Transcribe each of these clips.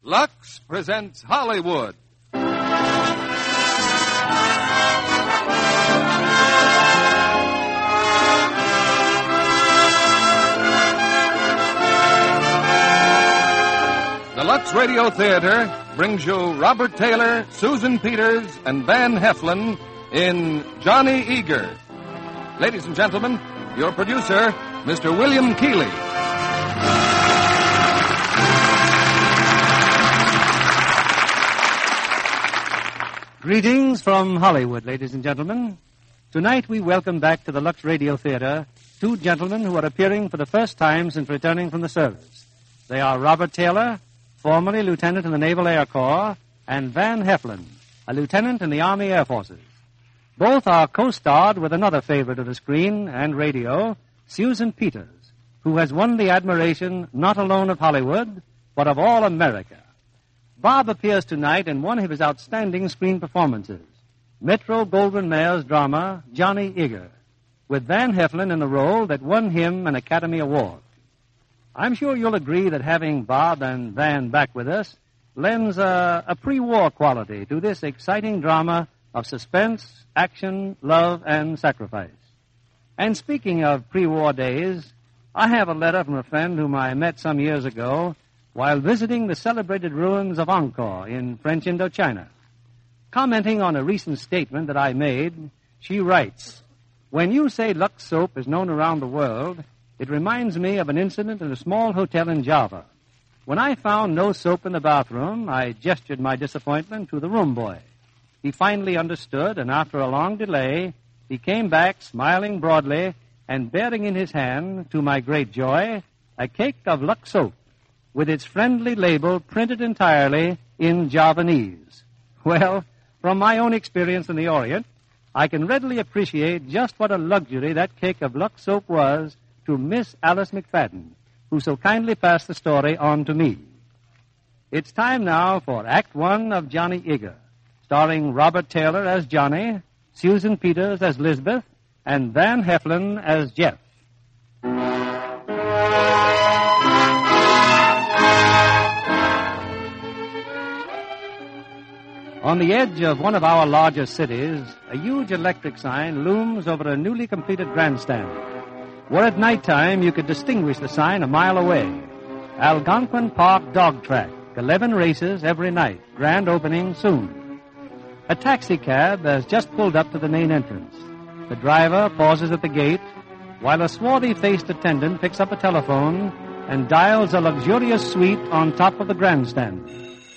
Lux presents Hollywood. The Lux Radio Theater brings you Robert Taylor, Susan Peters, and Van Heflin in Johnny Eager. Ladies and gentlemen, your producer, Mr. William Keighley. Greetings from Hollywood, ladies and gentlemen. Tonight we welcome back to the Lux Radio Theater two gentlemen who are appearing for the first time since returning from the service. They are Robert Taylor, formerly lieutenant in the Naval Air Corps, and Van Heflin, a lieutenant in the Army Air Forces. Both are co-starred with another favorite of the screen and radio, Susan Peters, who has won the admiration not alone of Hollywood, but of all America. Bob appears tonight in one of his outstanding screen performances, Metro-Goldwyn-Mayer's drama, Johnny Eager, with Van Heflin in the role that won him an Academy Award. I'm sure you'll agree that having Bob and Van back with us lends a pre-war quality to this exciting drama of suspense, action, love, and sacrifice. And speaking of pre-war days, I have a letter from a friend whom I met some years ago while visiting the celebrated ruins of Angkor in French Indochina. Commenting on a recent statement that I made, she writes, "When you say Lux soap is known around the world, it reminds me of an incident in a small hotel in Java. When I found no soap in the bathroom, I gestured my disappointment to the room boy. He finally understood, and after a long delay, he came back smiling broadly and bearing in his hand, to my great joy, a cake of Lux soap, with its friendly label printed entirely in Javanese. Well, from my own experience in the Orient, I can readily appreciate just what a luxury that cake of Lux soap was to Miss Alice McFadden, who so kindly passed the story on to me. It's time now for Act One of Johnny Eager, starring Robert Taylor as Johnny, Susan Peters as Lisbeth, and Van Heflin as Jeff. On the edge of one of our larger cities, a huge electric sign looms over a newly completed grandstand, where at nighttime you could distinguish the sign a mile away. Algonquin Park Dog Track, 11 races every night, grand opening soon. A taxi cab has just pulled up to the main entrance. The driver pauses at the gate, while a swarthy-faced attendant picks up a telephone and dials a luxurious suite on top of the grandstand.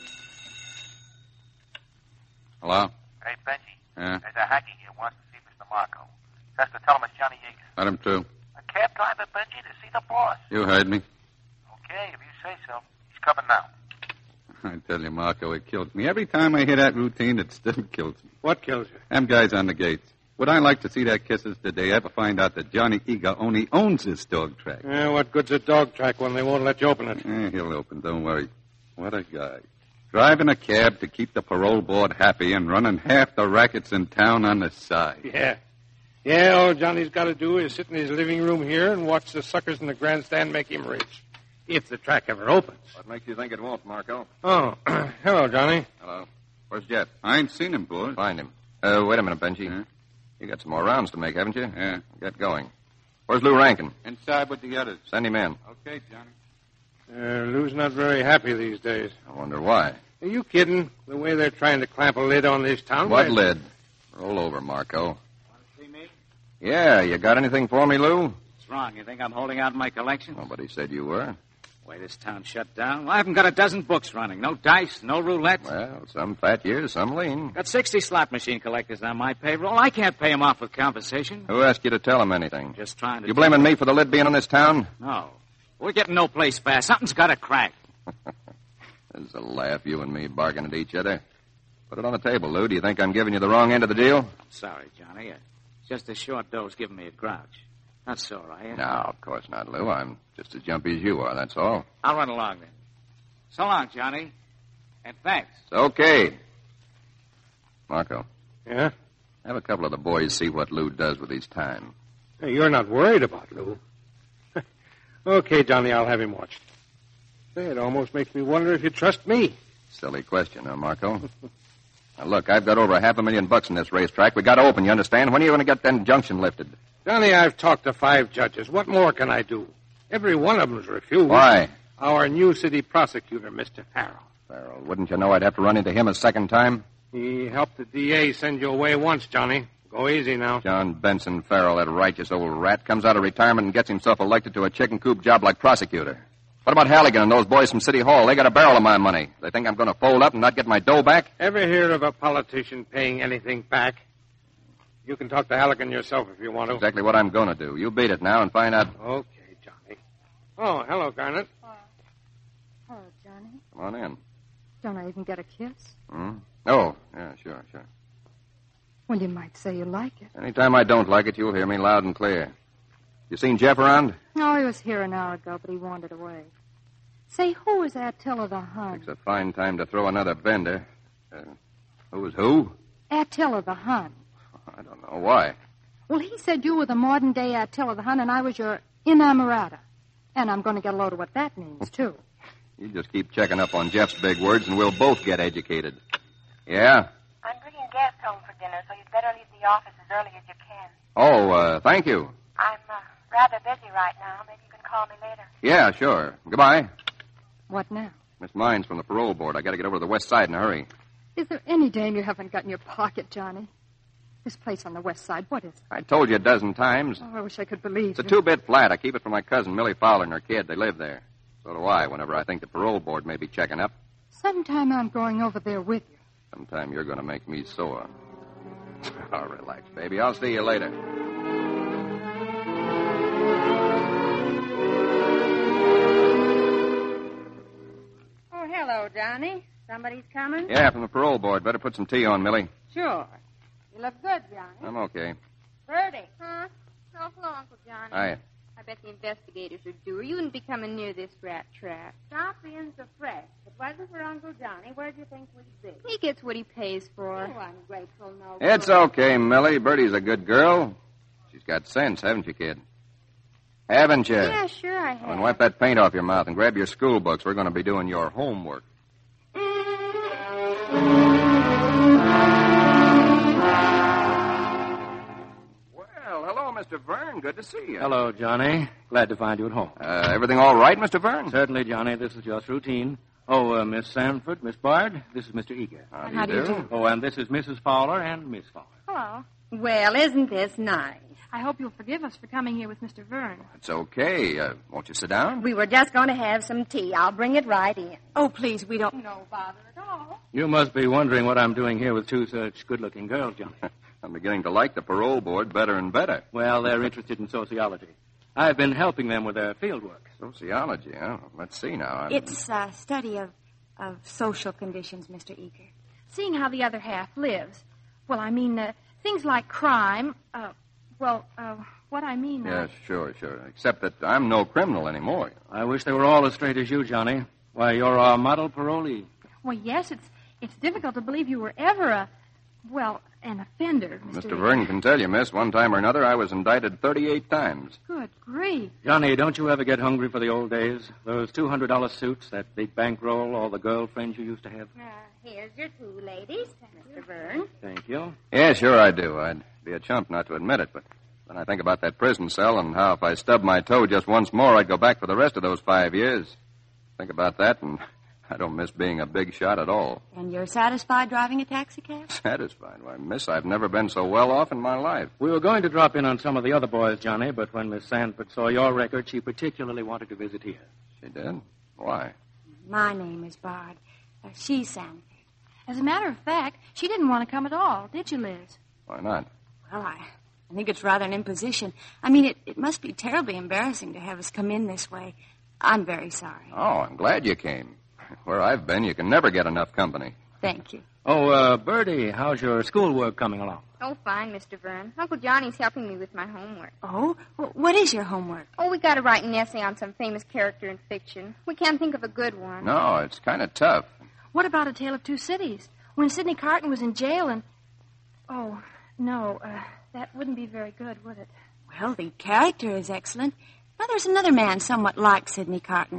Hello? Hey, Benji. Yeah? There's a hacky here wants to see Mr. Marco. Says to tell him it's Johnny Eager. Let him through. A cab driver, Benji, to see the boss. You heard me. Okay, if you say so. He's coming now. I tell you, Marco, it kills me. Every time I hear that routine, it still kills me. What kills you? Them guys on the gates. Would I like to see their kisses did they ever find out that Johnny Eager only owns this dog track? What good's a dog track when they won't let you open it? He'll open, don't worry. What a guy. Driving a cab to keep the parole board happy and running half the rackets in town on the side. Yeah, all Johnny's got to do is sit in his living room here and watch the suckers in the grandstand make him rich. If the track ever opens. What makes you think it won't, Marco? Oh, hello, Johnny. Hello. Where's Jet? I ain't seen him, boys. Find him. Wait a minute, Benji. Yeah? You got some more rounds to make, haven't you? Yeah. Get going. Where's Lou Rankin? Inside with the others. Send him in. Okay, Johnny. Lou's not very happy these days. I wonder why. Are you kidding? The way they're trying to clamp a lid on this town. What lid? Roll over, Marco. Want to see me? Yeah, you got anything for me, Lou? What's wrong? You think I'm holding out my collection? Nobody said you were. Why, this town shut down. Well, I haven't got a dozen books running. No dice, no roulette. Well, some fat years, some lean. Got 60 slot machine collectors on my payroll. I can't pay them off with conversation. Who asked you to tell him anything? Just trying to... You blaming me for the lid being on this town? No. We're getting no place fast. Something's got to crack. There's a laugh, you and me bargaining at each other. Put it on the table, Lou. Do you think I'm giving you the wrong end of the deal? Sorry, Johnny. Just a short dose giving me a grouch. Not sore, are you? No, of course not, Lou. I'm just as jumpy as you are, that's all. I'll run along then. So long, Johnny. And thanks. It's okay. Marco. Yeah? Have a couple of the boys see what Lou does with his time. Hey, you're not worried about Lou. Okay, Johnny, I'll have him watched. Say, it almost makes me wonder if you trust me. Silly question, huh, Marco? Now, look, I've got over $500,000 in this racetrack. We got to open, you understand? When are you going to get that injunction lifted? Johnny, I've talked to 5 judges. What more can I do? Every one of them's refused. Why? Our new city prosecutor, Mr. Farrell. Farrell, wouldn't you know I'd have to run into him a second time? He helped the DA send you away once, Johnny. Go easy now. John Benson Farrell, that righteous old rat, comes out of retirement and gets himself elected to a chicken coop job like prosecutor. What about Halligan and those boys from City Hall? They got a barrel of my money. They think I'm going to fold up and not get my dough back? Ever hear of a politician paying anything back? You can talk to Halligan yourself if you want to. Exactly what I'm going to do. You beat it now and find out. Okay, Johnny. Oh, hello, Garnet. Hello, Johnny. Come on in. Don't I even get a kiss? Oh, yeah, sure. Well, you might say you like it. Anytime I don't like it, you'll hear me loud and clear. You seen Jeff around? No, he was here an hour ago, but he wandered away. Say, who is Attila the Hun? It's a fine time to throw another bender. Who's who? Attila the Hun. I don't know. Why? Well, he said you were the modern-day Attila the Hun, and I was your inamorata. And I'm going to get a load of what that means, too. You just keep checking up on Jeff's big words, and we'll both get educated. Yeah? I'm bringing guests home for dinner, so you'd better leave the office as early as you can. Oh, thank you. I'm rather busy right now. Maybe you can call me later. Yeah, sure. Goodbye. What now? Miss Mines from the parole board. I got to get over to the west side in a hurry. Is there any dame you haven't got in your pocket, Johnny? This place on the west side, what is it? I told you a dozen times. Oh, I wish I could believe It's a you. 2-bit flat. I keep it for my cousin, Millie Fowler, and her kid. They live there. So do I, whenever I think the parole board may be checking up. Sometime I'm going over there with you. Sometime you're going to make me sore. Oh, relax, baby. I'll see you later. Oh, hello, Johnny. Somebody's coming? Yeah, from the parole board. Better put some tea on, Millie. Sure. You look good, Johnny. I'm okay. Bertie. Huh? Oh, hello, Uncle Johnny. Hiya. I bet the investigators are due. You wouldn't be coming near this rat trap. Stop being so fresh. If it wasn't for Uncle Johnny, where do you think we'd be? He gets what he pays for. Oh, ungrateful, no It's good. okay, Millie. Bertie's a good girl. She's got sense, haven't you, kid? Haven't you? Yeah, sure I have. Oh, and wipe that paint off your mouth and grab your school books. We're going to be doing your homework. Well, hello, Mr. Vern. Good to see you. Hello, Johnny. Glad to find you at home. Everything all right, Mr. Vern? Certainly, Johnny. This is just routine. Oh, Miss Sanford, Miss Bard, this is Mr. Eager. How do you do? Oh, and this is Mrs. Fowler and Miss Fowler. Hello. Well, isn't this nice? I hope you'll forgive us for coming here with Mr. Vern. It's okay. Won't you sit down? We were just going to have some tea. I'll bring it right in. Oh, please, we don't... No bother at all. You must be wondering what I'm doing here with two such good-looking girls, Johnny. I'm beginning to like the parole board better and better. Well, they're interested in sociology. I've been helping them with their field work. Sociology, huh? Let's see now. It's a study of social conditions, Mr. Eager. Seeing how the other half lives. Well, I mean, things like crime. What I mean... Yes, sure. Except that I'm no criminal anymore. I wish they were all as straight as you, Johnny. Why, you're our model parolee. Well, yes, it's difficult to believe you were ever an offender, Mr. Vern can tell you, miss, one time or another I was indicted 38 times. Good grief. Johnny, don't you ever get hungry for the old days? Those $200 suits, that big bankroll, all the girlfriends you used to have? Here's your two ladies, Mr. Vern. Thank you. Yeah, sure I do. I'd be a chump not to admit it, but when I think about that prison cell and how if I stubbed my toe just once more, I'd go back for the rest of those 5 years. Think about that, and I don't miss being a big shot at all. And you're satisfied driving a taxicab? Satisfied? Why, miss, I've never been so well off in my life. We were going to drop in on some of the other boys, Johnny, but when Miss Sanford saw your record, she particularly wanted to visit here. She did? Why? My name is Bard. She's Sanford. As a matter of fact, she didn't want to come at all, did you, Liz? Why not? Well, I think it's rather an imposition. I mean, it must be terribly embarrassing to have us come in this way. I'm very sorry. Oh, I'm glad you came. Where I've been, you can never get enough company. Thank you. Oh, Bertie, how's your schoolwork coming along? Oh, fine, Mr. Vern. Uncle Johnny's helping me with my homework. Oh? What is your homework? Oh, we got to write an essay on some famous character in fiction. We can't think of a good one. No, it's kind of tough. What about A Tale of Two Cities? When Sidney Carton was in jail and... Oh, no, that wouldn't be very good, would it? Well, the character is excellent. Now, there's another man somewhat like Sidney Carton.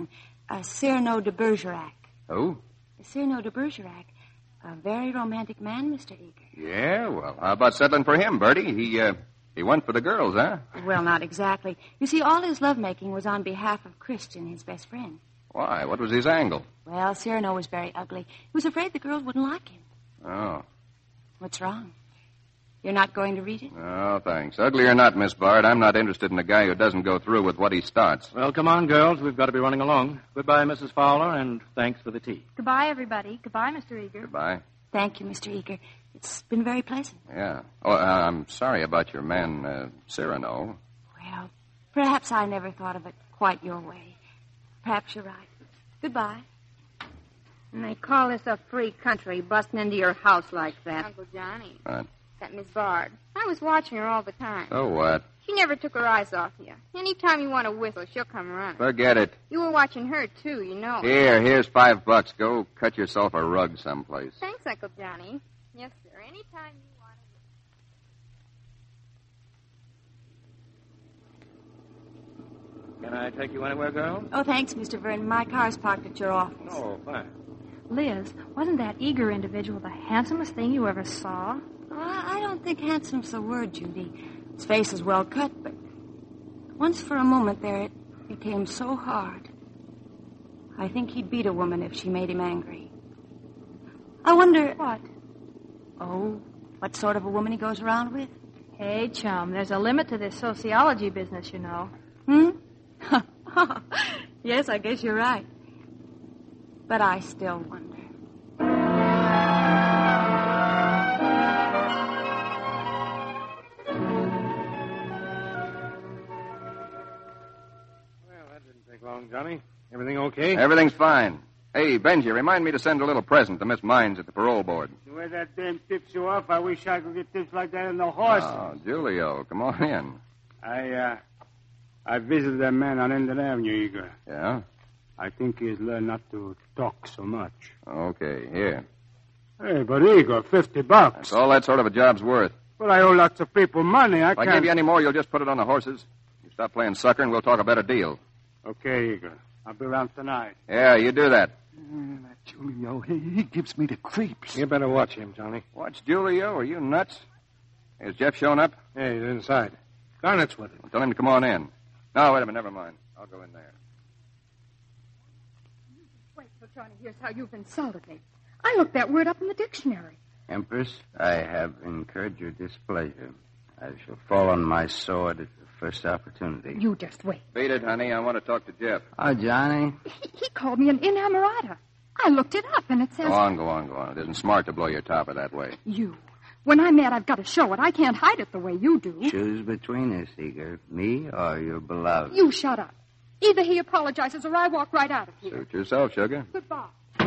Cyrano de Bergerac. Who? Cyrano de Bergerac. A very romantic man, Mr. Eager. Yeah, well, how about settling for him, Bertie? He went for the girls, huh? Well, not exactly. You see, all his lovemaking was on behalf of Christian, his best friend. Why? What was his angle? Well, Cyrano was very ugly. He was afraid the girls wouldn't like him. Oh. What's wrong? You're not going to read it? Oh, thanks. Ugly or not, Miss Bard, I'm not interested in a guy who doesn't go through with what he starts. Well, come on, girls. We've got to be running along. Goodbye, Mrs. Fowler, and thanks for the tea. Goodbye, everybody. Goodbye, Mr. Eager. Goodbye. Thank you, Mr. Eager. It's been very pleasant. Yeah. Oh, I'm sorry about your man, Cyrano. Well, perhaps I never thought of it quite your way. Perhaps you're right. Goodbye. And they call this a free country, busting into your house like that. Uncle Johnny. What? That Miss Bard. I was watching her all the time. So what? She never took her eyes off you. Anytime you want to whistle, she'll come running. Forget it. You were watching her, too, you know. Here's $5. Go cut yourself a rug someplace. Thanks, Uncle Johnny. Yes, sir. Anytime you want to. Can I take you anywhere, girls? Oh, thanks, Mr. Vernon. My car's parked at your office. Oh, fine. Liz, wasn't that eager individual the handsomest thing you ever saw? Oh, I don't think handsome's the word, Judy. His face is well cut, but once for a moment there it became so hard. I think he'd beat a woman if she made him angry. I wonder... What? Oh, what sort of a woman he goes around with? Hey, chum, there's a limit to this sociology business, you know. Yes, I guess you're right. But I still wonder. Well, that didn't take long, Johnny. Everything okay? Everything's fine. Hey, Benji, remind me to send a little present to Miss Mines at the parole board. The way that dame tips you off, I wish I could get tips like that in the horse. Oh, Julio, come on in. I visited that man on Indian Avenue, Eager. Yeah? I think he's learned not to talk so much. Okay, here. Hey, but Eager, $50. That's all that sort of a job's worth. But I owe lots of people money. If I give you any more, you'll just put it on the horses. You stop playing sucker and we'll talk a better deal. Okay, Eager. I'll be around tonight. Yeah, you do that. That Julio, he gives me the creeps. You better watch him, Johnny. Watch Julio? Are you nuts? Has Jeff shown up? Yeah, he's inside. Garnett's with him. Well, tell him to come on in. No, wait a minute. Never mind. I'll go in there. Wait till Johnny hears how you've insulted me. I looked that word up in the dictionary. Empress, I have incurred your displeasure. I shall fall on my sword at the first opportunity. You just wait. Beat it, honey. I want to talk to Jeff. Oh, Johnny. He called me an inamorata. I looked it up, and it says... Go on. It isn't smart to blow your topper that way. You. When I'm mad, I've got to show it. I can't hide it the way you do. Choose between us, Eager. Me or your beloved. You shut up. Either he apologizes or I walk right out of here. Suit yourself, sugar. Goodbye.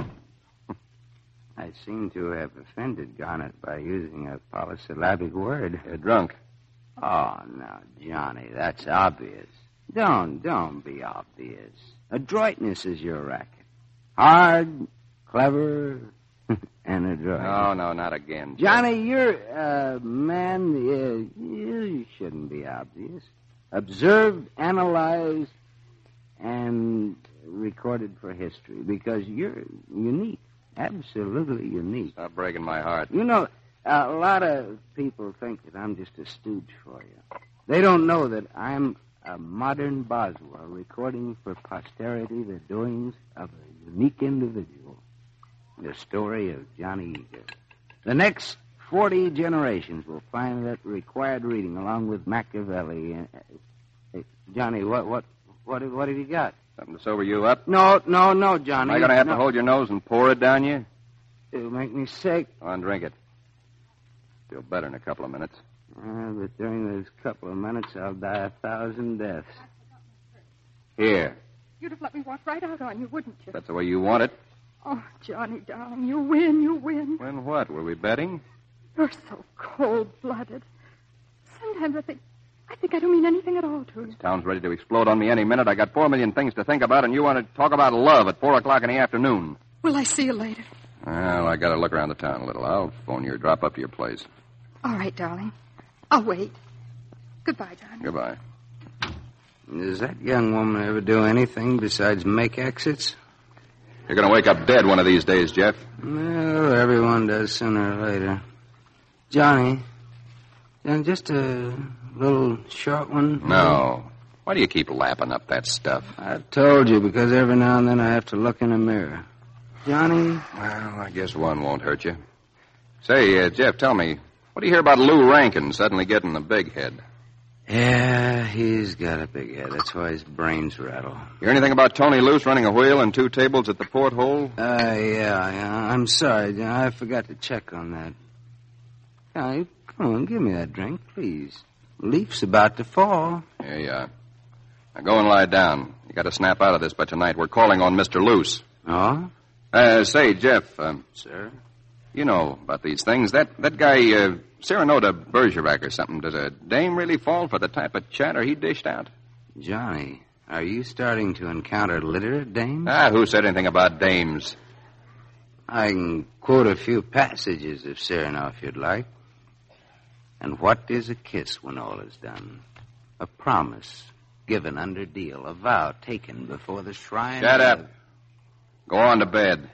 I seem to have offended Garnett by using a polysyllabic word. You're drunk. Oh, no, Johnny, that's obvious. Don't be obvious. Adroitness is your racket. Hard, clever, and adroit. No, not again. Johnny, you're a man, you shouldn't be obvious. Observed, analyzed, and recorded for history because you're unique. Absolutely unique. Stop breaking my heart. You know, a lot of people think that I'm just a stooge for you. They don't know that I'm a modern Boswell recording for posterity the doings of a unique individual. The story of Johnny Eager. The next 40 generations will find that required reading along with Machiavelli. Hey, Johnny, what have you got? Something to sober you up? No, Johnny. Am I going to have to hold your nose and pour it down you? It'll make me sick. Go on, drink it. Feel better in a couple of minutes. But during those couple of minutes, I'll die 1,000 deaths. Here. You'd have let me walk right out on you, wouldn't you? That's the way you want it. Oh, Johnny, darling, you win. Win what? Were we betting? You're so cold-blooded. Sometimes I think I don't mean anything at all to you. This town's ready to explode on me any minute. I got 4 million things to think about, and you want to talk about love at 4 o'clock in the afternoon. Will I see you later? Well, I got to look around the town a little. I'll phone you or drop up to your place. All right, darling. I'll wait. Goodbye, Johnny. Goodbye. Does that young woman ever do anything besides make exits? You're going to wake up dead one of these days, Jeff. Well, everyone does sooner or later. Johnny, just a little short one? No. Why do you keep lapping up that stuff? I've told you, because every now and then I have to look in a mirror. Johnny? Well, I guess one won't hurt you. Say, Jeff, tell me, what do you hear about Lou Rankin suddenly getting a big head? Yeah, he's got a big head. That's why his brains rattle. You hear anything about Tony Luce running a wheel and 2 tables at the porthole? Yeah. I'm sorry. I forgot to check on that. Now, come on, give me that drink, please. Leaf's about to fall. Here you are. Now go and lie down. You got to snap out of this by tonight. We're calling on Mr. Luce. Oh? Say, Jeff. Sir? You know about these things. That guy, Serenota Bergerac or something, does a dame really fall for the type of chatter he dished out? Johnny, are you starting to encounter literate dames? Who said anything about dames? I can quote a few passages of Cyrano if you'd like. And what is a kiss when all is done? A promise given under deal, a vow taken before the shrine. Shut up. Go on to bed.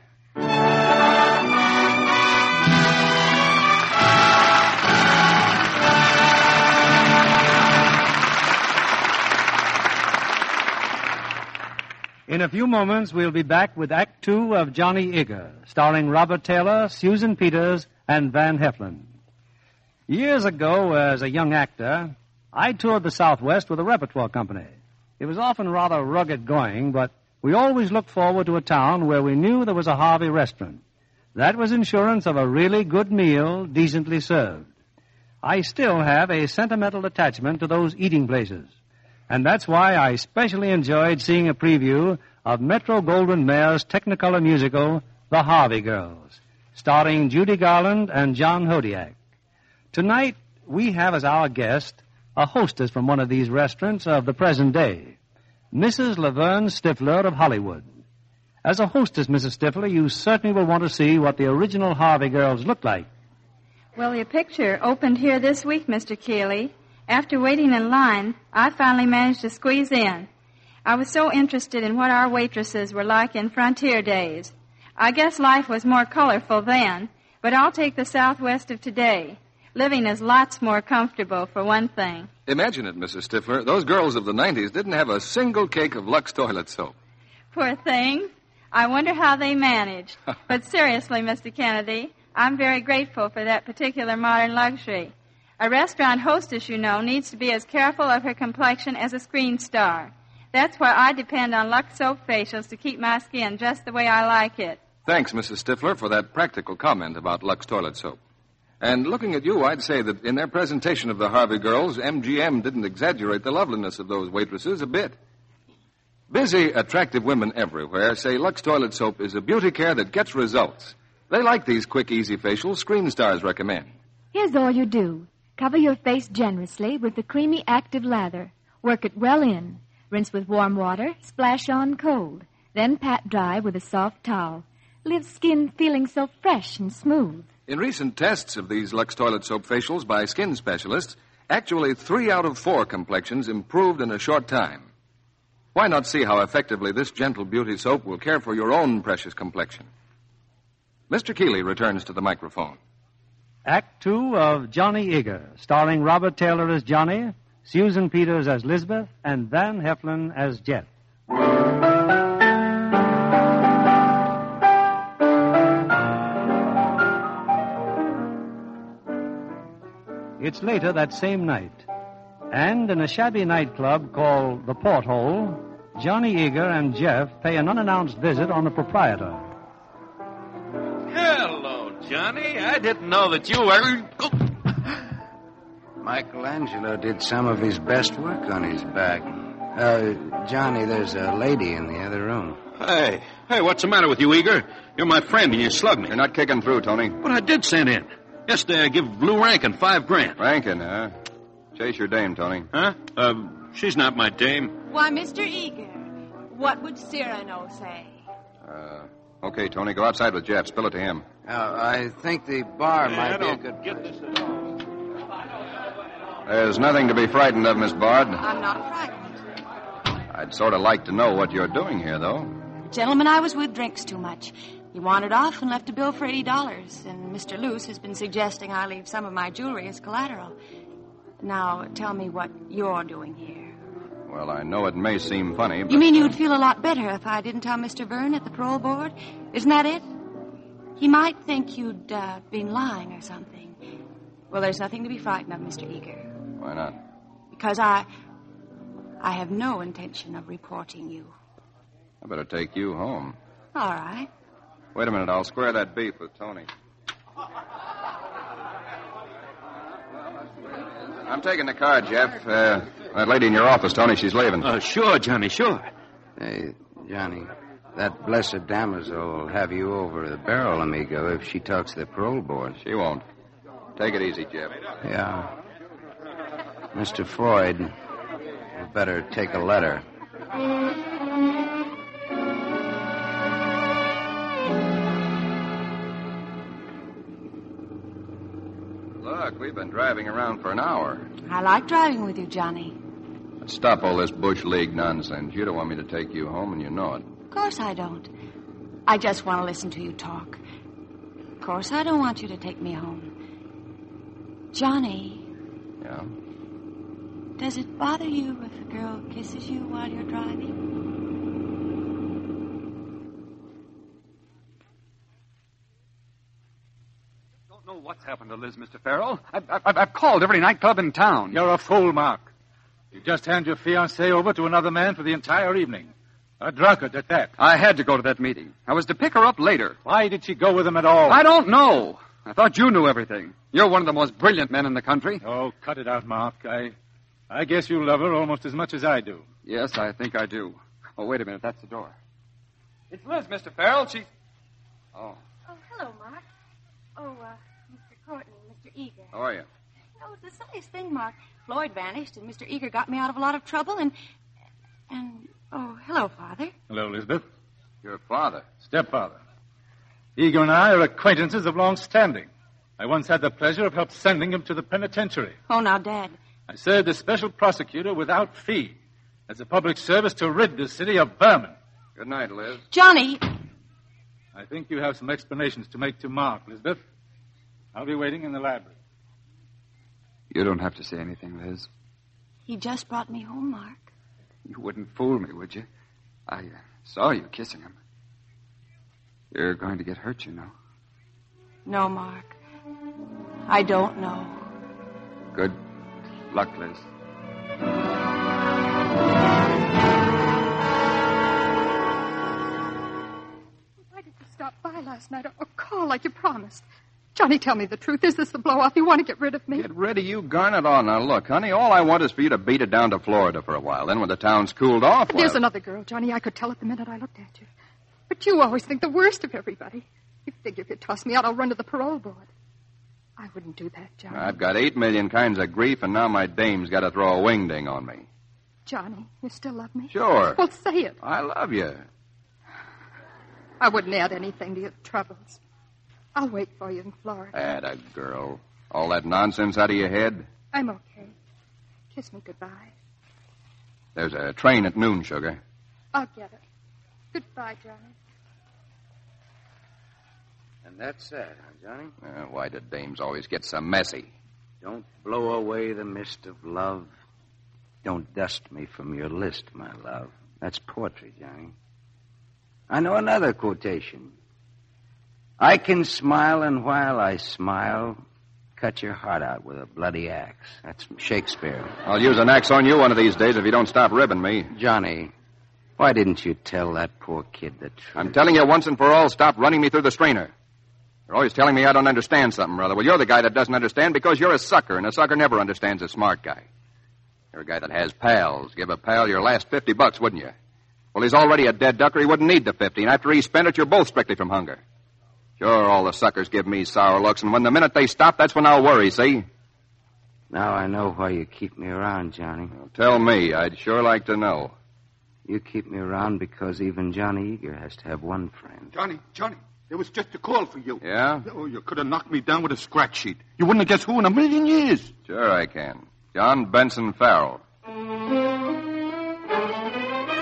In a few moments, we'll be back with Act Two of Johnny Eager, starring Robert Taylor, Susan Peters, and Van Heflin. Years ago, as a young actor, I toured the Southwest with a repertoire company. It was often rather rugged going, but we always looked forward to a town where we knew there was a Harvey restaurant. That was insurance of a really good meal, decently served. I still have a sentimental attachment to those eating places. And that's why I especially enjoyed seeing a preview of Metro-Goldwyn-Mayer's Technicolor musical, The Harvey Girls, starring Judy Garland and John Hodiak. Tonight, we have as our guest a hostess from one of these restaurants of the present day, Mrs. Laverne Stifler of Hollywood. As a hostess, Mrs. Stifler, you certainly will want to see what the original Harvey Girls looked like. Well, your picture opened here this week, Mr. Keeley. After waiting in line, I finally managed to squeeze in. I was so interested in what our waitresses were like in frontier days. I guess life was more colorful then, but I'll take the Southwest of today. Living is lots more comfortable, for one thing. Imagine it, Mrs. Stifler. Those girls of the 90s didn't have a single cake of Lux toilet soap. Poor things. I wonder how they managed. But seriously, Mr. Kennedy, I'm very grateful for that particular modern luxury. A restaurant hostess, you know, needs to be as careful of her complexion as a screen star. That's why I depend on Lux soap facials to keep my skin just the way I like it. Thanks, Mrs. Stifler, for that practical comment about Lux toilet soap. And looking at you, I'd say that in their presentation of the Harvey Girls, MGM didn't exaggerate the loveliness of those waitresses a bit. Busy, attractive women everywhere say Lux toilet soap is a beauty care that gets results. They like these quick, easy facials screen stars recommend. Here's all you do. Cover your face generously with the creamy active lather. Work it well in. Rinse with warm water, splash on cold. Then pat dry with a soft towel. Leave skin feeling so fresh and smooth. In recent tests of these Lux toilet soap facials by skin specialists, actually 3 out of 4 complexions improved in a short time. Why not see how effectively this gentle beauty soap will care for your own precious complexion? Mr. Keeley returns to the microphone. Act Two of Johnny Eager, starring Robert Taylor as Johnny, Susan Peters as Lisbeth, and Van Heflin as Jeff. It's later that same night, and in a shabby nightclub called the Porthole, Johnny Eager and Jeff pay an unannounced visit on the proprietor. Hello, Johnny. I didn't know that you were... Michelangelo did some of his best work on his back. Johnny, there's a lady in the other room. Hey, what's the matter with you, Eager? You're my friend and you slugged me. You're not kicking through, Tony. But I did send in. Yesterday I give Lou Rankin $5,000. Rankin, huh? Chase your dame, Tony. Huh? She's not my dame. Why, Mr. Eager, what would Cyrano say? Okay, Tony, go outside with Jeff. Spill it to him. I think the bar might be a good... Get this at all. There's nothing to be frightened of, Miss Bard. I'm not frightened. I'd sort of like to know what you're doing here, though. The gentleman I was with drinks too much. He wandered off and left a bill for $80, and Mr. Luce has been suggesting I leave some of my jewelry as collateral. Now, tell me what you're doing here. Well, I know it may seem funny, but... You mean you'd feel a lot better if I didn't tell Mr. Verne at the parole board? Isn't that it? He might think you'd been lying or something. Well, there's nothing to be frightened of, Mr. Eager. Why not? Because I have no intention of reporting you. I better take you home. All right. Wait a minute. I'll square that beef with Tony. I'm taking the car, Jeff. That lady in your office, Tony, she's leaving. Sure, Johnny, sure. Hey, Johnny, that blessed damozel will have you over the barrel, amigo, if she talks to the parole board. She won't. Take it easy, Jeff. Yeah. Mr. Floyd, you better take a letter. Look, we've been driving around for an hour. I like driving with you, Johnny. Let's stop all this Bush League nonsense. You don't want me to take you home, and you know it. Of course I don't. I just want to listen to you talk. Of course I don't want you to take me home. Johnny. Yeah? Does it bother you if a girl kisses you while you're driving? Don't know what's happened to Liz, Mr. Farrell. I've called every nightclub in town. You're a fool, Mark. You just hand your fiancée over to another man for the entire evening. A drunkard at that. I had to go to that meeting. I was to pick her up later. Why did she go with him at all? I don't know. I thought you knew everything. You're one of the most brilliant men in the country. Oh, cut it out, Mark. I guess you love her almost as much as I do. Yes, I think I do. Oh, wait a minute. That's the door. It's Liz, Mr. Farrell. She's... Oh. Oh, hello, Mark. Oh, Mr. Courtney, Mr. Eager. How are you? Oh, it's the silliest thing, Mark. Floyd vanished, and Mr. Eager got me out of a lot of trouble, and... Oh, hello, Father. Hello, Elizabeth. Your father? Stepfather. Eager and I are acquaintances of long standing. I once had the pleasure of help sending him to the penitentiary. Oh, now, Dad. I served as special prosecutor without fee, as a public service to rid the city of vermin. Good night, Liz. Johnny! I think you have some explanations to make to Mark, Elizabeth. I'll be waiting in the library. You don't have to say anything, Liz. He just brought me home, Mark. You wouldn't fool me, would you? I saw you kissing him. You're going to get hurt, you know. No, Mark. I don't know. Good luck, Liz. Why did you stop by last night or call like you promised? Johnny, tell me the truth. Is this the blow-off? You want to get rid of me? Get rid of you, Garnet? Oh, now, look, honey, all I want is for you to beat it down to Florida for a while. Then when the town's cooled off... There's another girl, Johnny. I could tell it the minute I looked at you. But you always think the worst of everybody. You figure if you toss me out, I'll run to the parole board. I wouldn't do that, Johnny. I've got 8 million kinds of grief, and now my dame's got to throw a wingding on me. Johnny, you still love me? Sure. Well, say it. I love you. I wouldn't add anything to your troubles. I'll wait for you in Florida. Atta girl. All that nonsense out of your head? I'm okay. Kiss me goodbye. There's a train at noon, sugar. I'll get it. Goodbye, Johnny. And that's that, huh, Johnny? Why do dames always get so messy? Don't blow away the mist of love. Don't dust me from your list, my love. That's poetry, Johnny. I know another quotation. I can smile, and while I smile, cut your heart out with a bloody axe. That's from Shakespeare. I'll use an axe on you one of these days if you don't stop ribbing me. Johnny, why didn't you tell that poor kid the truth? I'm telling you once and for all, stop running me through the strainer. You're always telling me I don't understand something, brother. Well, you're the guy that doesn't understand because you're a sucker, and a sucker never understands a smart guy. You're a guy that has pals. Give a pal your last $50, wouldn't you? Well, he's already a dead ducker. He wouldn't need the 50, and after he spent it, you're both strictly from hunger. Sure, all the suckers give me sour looks, and when the minute they stop, that's when I'll worry, see? Now I know why you keep me around, Johnny. Well, tell me. I'd sure like to know. You keep me around because even Johnny Eager has to have one friend. Johnny, there was just a call for you. Yeah? Oh, you could have knocked me down with a scratch sheet. You wouldn't have guessed who in a million years. Sure I can. John Benson Farrell.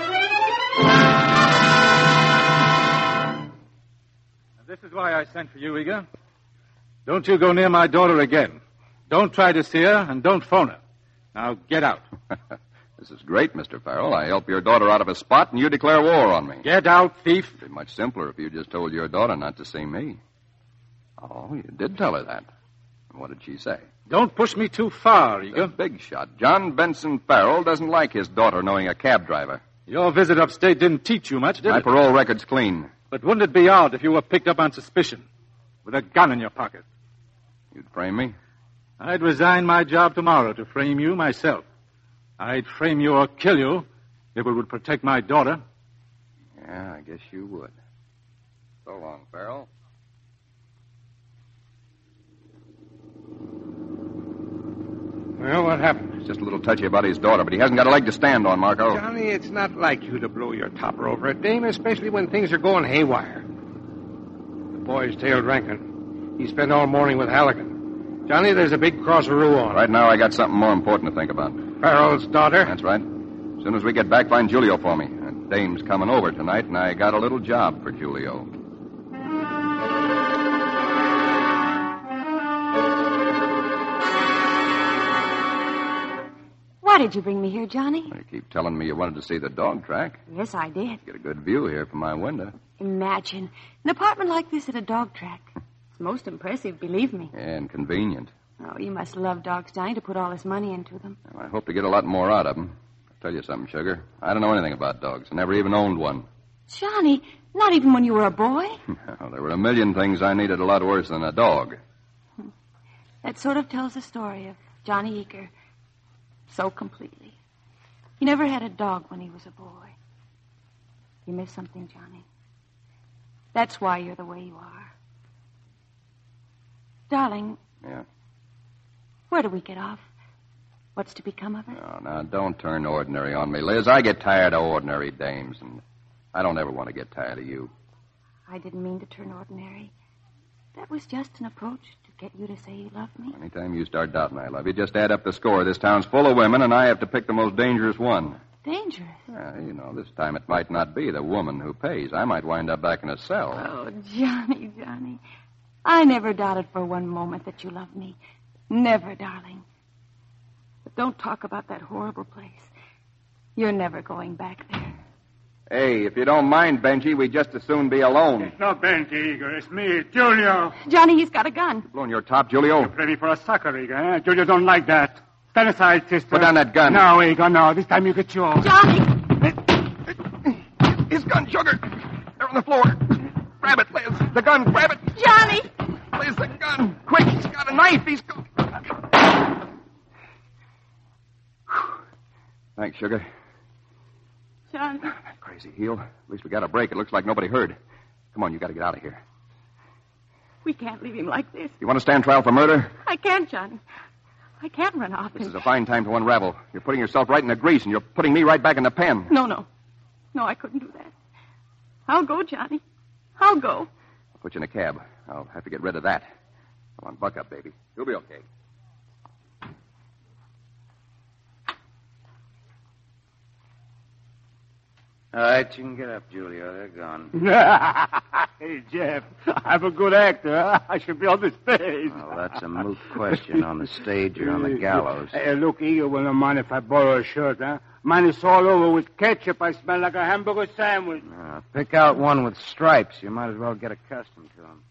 is why I sent for you, Eager. Don't you go near my daughter again. Don't try to see her, and don't phone her. Now, get out. This is great, Mr. Farrell. I help your daughter out of a spot, and you declare war on me. Get out, thief. It'd be much simpler if you just told your daughter not to see me. Oh, you did tell her that. What did she say? Don't push me too far, Eager. The big shot. John Benson Farrell doesn't like his daughter knowing a cab driver. Your visit upstate didn't teach you much, did My it? parole record's clean. But wouldn't it be odd if you were picked up on suspicion with a gun in your pocket? You'd frame me? I'd resign my job tomorrow to frame you myself. I'd frame you or kill you if it would protect my daughter. Yeah, I guess you would. So long, Farrell. Well, what happened? He's just a little touchy about his daughter, but he hasn't got a leg to stand on, Marco. Johnny, it's not like you to blow your topper over a dame, especially when things are going haywire. The boy's tailed Rankin. He spent all morning with Halligan. Johnny, there's a big crosseroo on. Right now, I got something more important to think about. Farrell's daughter? That's right. As soon as we get back, find Julio for me. That dame's coming over tonight, and I got a little job for Julio. Why did you bring me here, Johnny? You keep telling me you wanted to see the dog track. Yes, I did. Get a good view here from my window. Imagine an apartment like this at a dog track. It's most impressive, believe me. Yeah, and convenient. Oh, you must love dogs, Johnny, to put all this money into them. Well, I hope to get a lot more out of them. I'll tell you something, Sugar. I don't know anything about dogs. I never even owned one. Johnny, not even when you were a boy? Well, there were a million things I needed a lot worse than a dog. That sort of tells the story of Johnny Eager so completely. He never had a dog when he was a boy. You missed something, Johnny. That's why you're the way you are. Darling. Yeah? Where do we get off? What's to become of it? No, now, don't turn ordinary on me, Liz. I get tired of ordinary dames, and I don't ever want to get tired of you. I didn't mean to turn ordinary. That was just an approach to get you to say you love me. Anytime you start doubting I love you, just add up the score. This town's full of women, and I have to pick the most dangerous one. Dangerous? You know, this time it might not be the woman who pays. I might wind up back in a cell. Oh, Johnny, Johnny. I never doubted for one moment that you loved me. Never, darling. But don't talk about that horrible place. You're never going back there. Hey, if you don't mind, Benji, we'd just as soon be alone. It's not Benji, Eager. It's me, Julio. Johnny, he's got a gun. You blowing your top, Julio? You're ready for a sucker, Eager, eh? Julio don't like that. Stand aside, sister. Put down that gun. No, Eager, no. This time you get yours. Johnny! His gun, Sugar. They're on the floor. Grab it, Liz. The gun, grab it. Johnny! Liz, the gun. Quick, he's got a knife. He's got... Thanks, Sugar. Johnny. That crazy heel. At least we got a break. It looks like nobody heard. Come on, you got to get out of here. We can't leave him like this. You want to stand trial for murder? I can't, Johnny. I can't run off. This is a fine time to unravel. You're putting yourself right in the grease, and you're putting me right back in the pen. No, I couldn't do that. I'll go, Johnny. I'll go. I'll put you in a cab. I'll have to get rid of that. Come on, buck up, baby. You'll be okay. All right, you can get up, Julio. They're gone. Hey, Jeff, I'm a good actor. Huh? I should be on the stage. Well, that's a moot question. On the stage or on the gallows. Hey, look, Eager will not mind if I borrow a shirt, huh? Mine is all over with ketchup. I smell like a hamburger sandwich. Pick out one with stripes. You might as well get accustomed to them.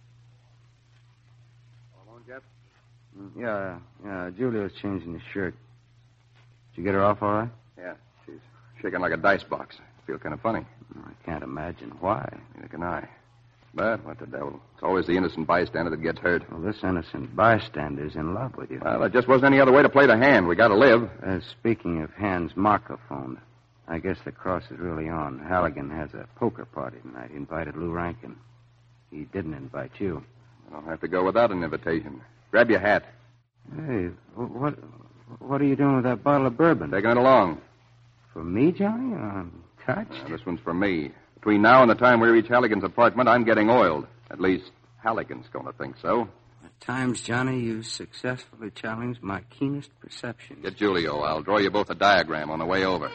All on, Jeff? Yeah. Julio's changing the shirt. Did you get her off all right? Yeah, she's shaking like a dice box. I feel kind of funny. I can't imagine why. Neither can I. But what the devil? It's always the innocent bystander that gets hurt. Well, this innocent bystander's in love with you. Well, there just wasn't any other way to play the hand. We got to live. Speaking of hands, Marco phoned. I guess the cross is really on. Halligan has a poker party tonight. He invited Lou Rankin. He didn't invite you. I'll have to go without an invitation. Grab your hat. Hey, what are you doing with that bottle of bourbon? Taking it along. For me, Johnny? I'm touched. This one's for me. Between now and the time we reach Halligan's apartment, I'm getting oiled. At least, Halligan's going to think so. At times, Johnny, you successfully challenged my keenest perception. Get Julio. I'll draw you both a diagram on the way over.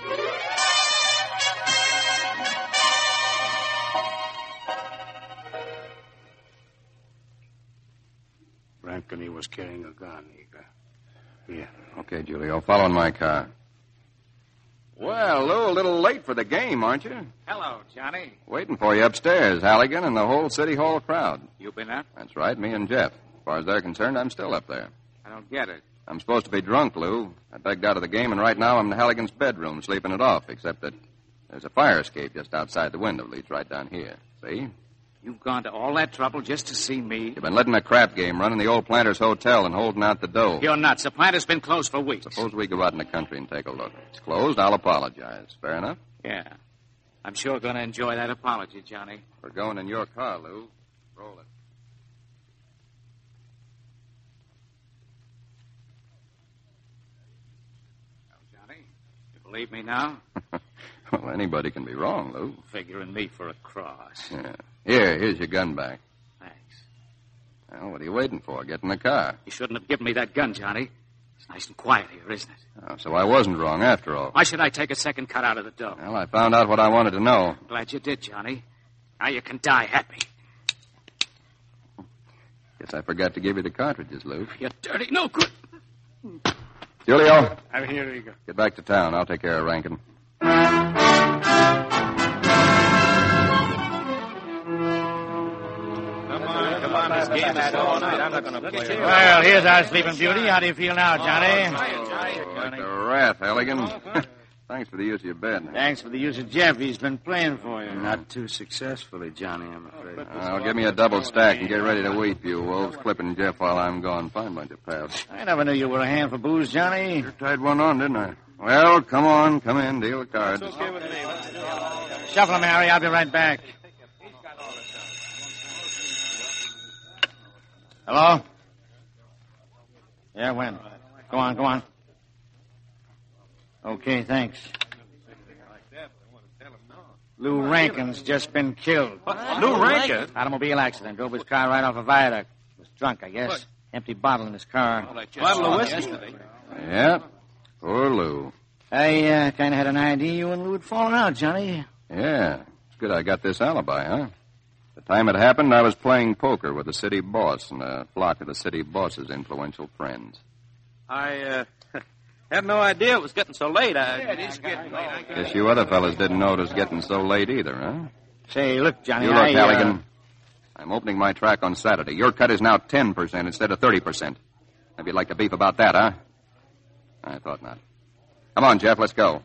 Rankin, he was carrying a gun, Eager. Here. Okay, Julio. Follow in my car. Well, Lou, a little late for the game, aren't you? Hello, Johnny. Waiting for you upstairs, Halligan, and the whole City Hall crowd. You been up? That's right, me and Jeff. As far as they're concerned, I'm still up there. I don't get it. I'm supposed to be drunk, Lou. I begged out of the game, and right now I'm in Halligan's bedroom, sleeping it off, except that there's a fire escape just outside the window. Leads right down here. See? You've gone to all that trouble just to see me? You've been letting a crap game, running the old Planters Hotel and holding out the dough. You're nuts. The plant has been closed for weeks. Suppose we go out in the country and take a look. It's closed, I'll apologize. Fair enough? Yeah. I'm sure going to enjoy that apology, Johnny. We're going in your car, Lou. Roll it. Well, Johnny, you believe me now? Well, anybody can be wrong, Lou. Figuring me for a cross. Yeah. Here's your gun back. Thanks. Well, what are you waiting for? Get in the car. You shouldn't have given me that gun, Johnny. It's nice and quiet here, isn't it? Oh, so I wasn't wrong after all. Why should I take a second cut out of the dough? Well, I found out what I wanted to know. Glad you did, Johnny. Now you can die happy. Guess I forgot to give you the cartridges, Lou. You dirty no good. Julio. I'm here, Eager. Get back to town. I'll take care of Rankin. Well, here's our sleeping beauty. How do you feel now, Johnny? Like a rat, Halligan. Thanks for the use of your bed. Thanks for the use of Jeff. He's been playing for you. Not too successfully, Johnny, I'm afraid. Give me a double stack and get ready to weep, you wolves. Clipping Jeff while I'm gone. Fine bunch of pals. I never knew you were a hand for booze, Johnny. Sure tied one on, didn't I? Well, come on. Come in. Deal the cards. Shuffle him, Harry. I'll be right back. Hello? Yeah, when? Go on. Okay, thanks. Lou Rankin's just been killed. Lou Rankin? Automobile accident. Drove his car right off a viaduct. Was drunk, I guess. Empty bottle in his car. Bottle of whiskey? Yeah. Poor Lou. I kind of had an idea you and Lou had fallen out, Johnny. Yeah. It's good I got this alibi, huh? The time it happened, I was playing poker with the city boss and a flock of the city boss's influential friends. I had no idea it was getting so late. It is getting late. Guess you other fellas didn't know it was getting so late either, huh? Say, look, Johnny, You look, Halligan. I'm opening my track on Saturday. Your cut is now 10% instead of 30%. Maybe you'd like to beef about that, huh? I thought not. Come on, Jeff, let's go.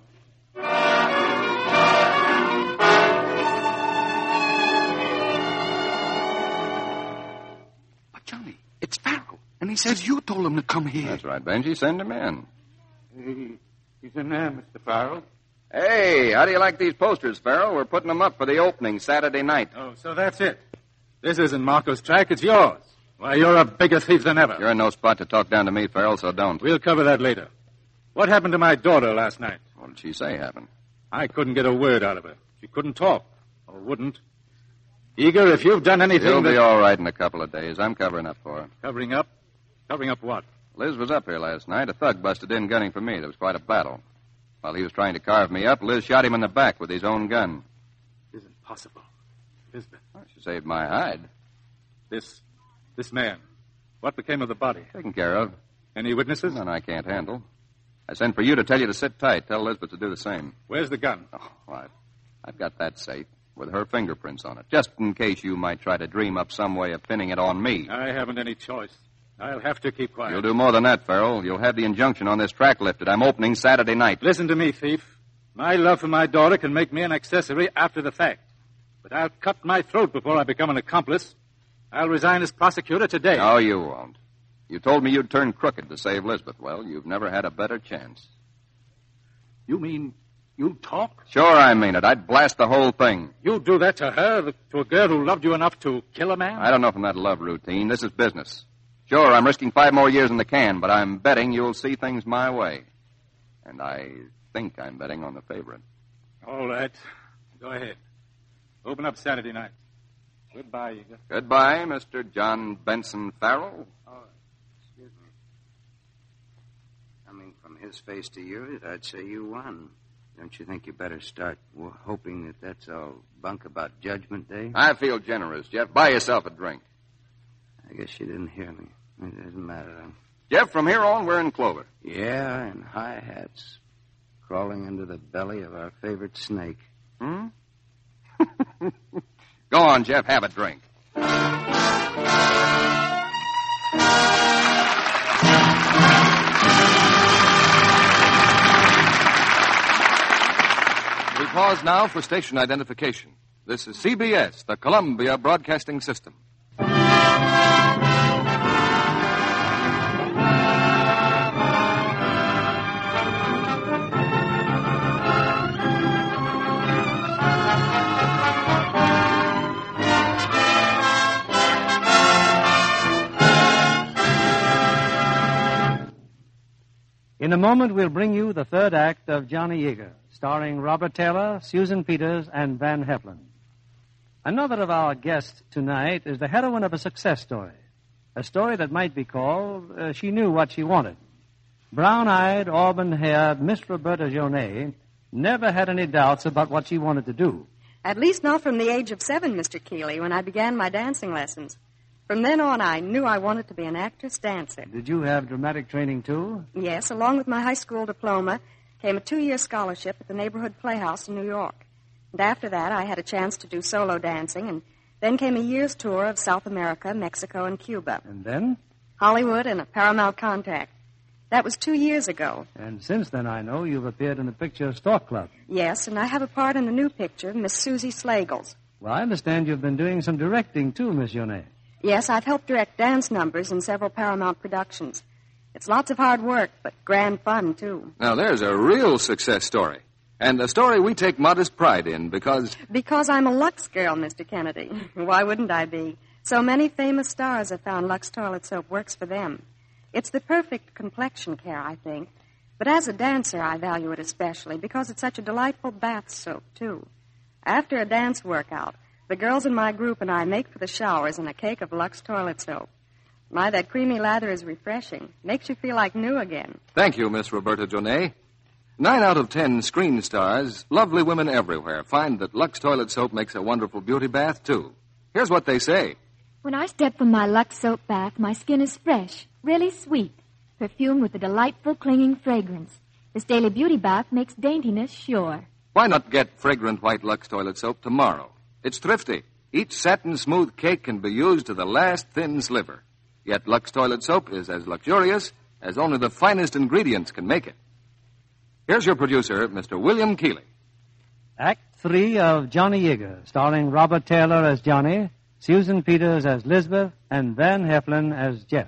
But, Johnny, it's Farrell. And he says you told him to come here. That's right, Benji. Send him in. He's in there, Mr. Farrell. Hey, how do you like these posters, Farrell? We're putting them up for the opening Saturday night. Oh, so that's it. This isn't Marco's track, it's yours. Why, you're a bigger thief than ever. You're in no spot to talk down to me, Farrell, so don't. We'll cover that later. What happened to my daughter last night? What did she say happened? I couldn't get a word out of her. She couldn't talk, or wouldn't. Eager, if you've done anything She'll be all right in a couple of days. I'm covering up for her. Covering up? Covering up what? Liz was up here last night. A thug busted in gunning for me. There was quite a battle. While he was trying to carve me up, Liz shot him in the back with his own gun. Isn't possible. Isn't it? Well, she saved my hide. This man. What became of the body? Taken care of. Any witnesses? None I can't handle. I sent for you to tell you to sit tight. Tell Elizabeth to do the same. Where's the gun? Oh, I've got that safe with her fingerprints on it, just in case you might try to dream up some way of pinning it on me. I haven't any choice. I'll have to keep quiet. You'll do more than that, Farrell. You'll have the injunction on this track lifted. I'm opening Saturday night. Listen to me, thief. My love for my daughter can make me an accessory after the fact. But I'll cut my throat before I become an accomplice. I'll resign as prosecutor today. No, you won't. You told me you'd turn crooked to save Lisbeth. Well, you've never had a better chance. You mean you'll talk? Sure, I mean it. I'd blast the whole thing. You'll do that to her, to a girl who loved you enough to kill a man? I don't know from that love routine. This is business. Sure, I'm risking 5 more years in the can, but I'm betting you'll see things my way. And I think I'm betting on the favorite. All right. Go ahead. Open up Saturday night. Goodbye, Eager. Goodbye, Mr. John Benson Farrell. Oh, excuse me. Coming from his face to yours, I'd say you won. Don't you think you better start hoping that that's all bunk about Judgment Day? I feel generous, Jeff. Buy yourself a drink. I guess you didn't hear me. It doesn't matter. Jeff, from here on, we're in clover. Yeah, in high hats. Crawling into the belly of our favorite snake. Hmm? Go on, Jeff. Have a drink. We pause now for station identification. This is CBS, the Columbia Broadcasting System. In a moment, we'll bring you the third act of Johnny Eager, starring Robert Taylor, Susan Peters, and Van Heflin. Another of our guests tonight is the heroine of a success story, a story that might be called She Knew What She Wanted. Brown-eyed, auburn-haired Miss Roberta Jonet never had any doubts about what she wanted to do. At least not from the age of 7, Mr. Keeley, when I began my dancing lessons. From then on, I knew I wanted to be an actress dancer. Did you have dramatic training, too? Yes, along with my high school diploma came a 2-year scholarship at the neighborhood playhouse in New York. And after that, I had a chance to do solo dancing, and then came a year's tour of South America, Mexico, and Cuba. And then? Hollywood and a Paramount contract. That was 2 years ago. And since then, I know you've appeared in the picture Stork Club. Yes, and I have a part in the new picture, Miss Susie Slagles. Well, I understand you've been doing some directing, too, Miss Jonet. Yes, I've helped direct dance numbers in several Paramount productions. It's lots of hard work, but grand fun, too. Now, there's a real success story. And a story we take modest pride in because... Because I'm a Lux girl, Mr. Kennedy. Why wouldn't I be? So many famous stars have found Lux toilet soap works for them. It's the perfect complexion care, I think. But as a dancer, I value it especially because it's such a delightful bath soap, too. After a dance workout, the girls in my group and I make for the showers in a cake of Lux toilet soap. My, that creamy lather is refreshing. Makes you feel like new again. Thank you, Miss Roberta Jonet. 9 out of 10 screen stars, lovely women everywhere, find that Lux toilet soap makes a wonderful beauty bath, too. Here's what they say. When I step from my Lux soap bath, my skin is fresh, really sweet, perfumed with a delightful clinging fragrance. This daily beauty bath makes daintiness sure. Why not get fragrant white Lux toilet soap tomorrow? It's thrifty. Each satin smooth cake can be used to the last thin sliver. Yet Lux toilet soap is as luxurious as only the finest ingredients can make it. Here's your producer, Mr. William Keeley. Act 3 of Johnny Eager, starring Robert Taylor as Johnny, Susan Peters as Lisbeth, and Van Heflin as Jeff.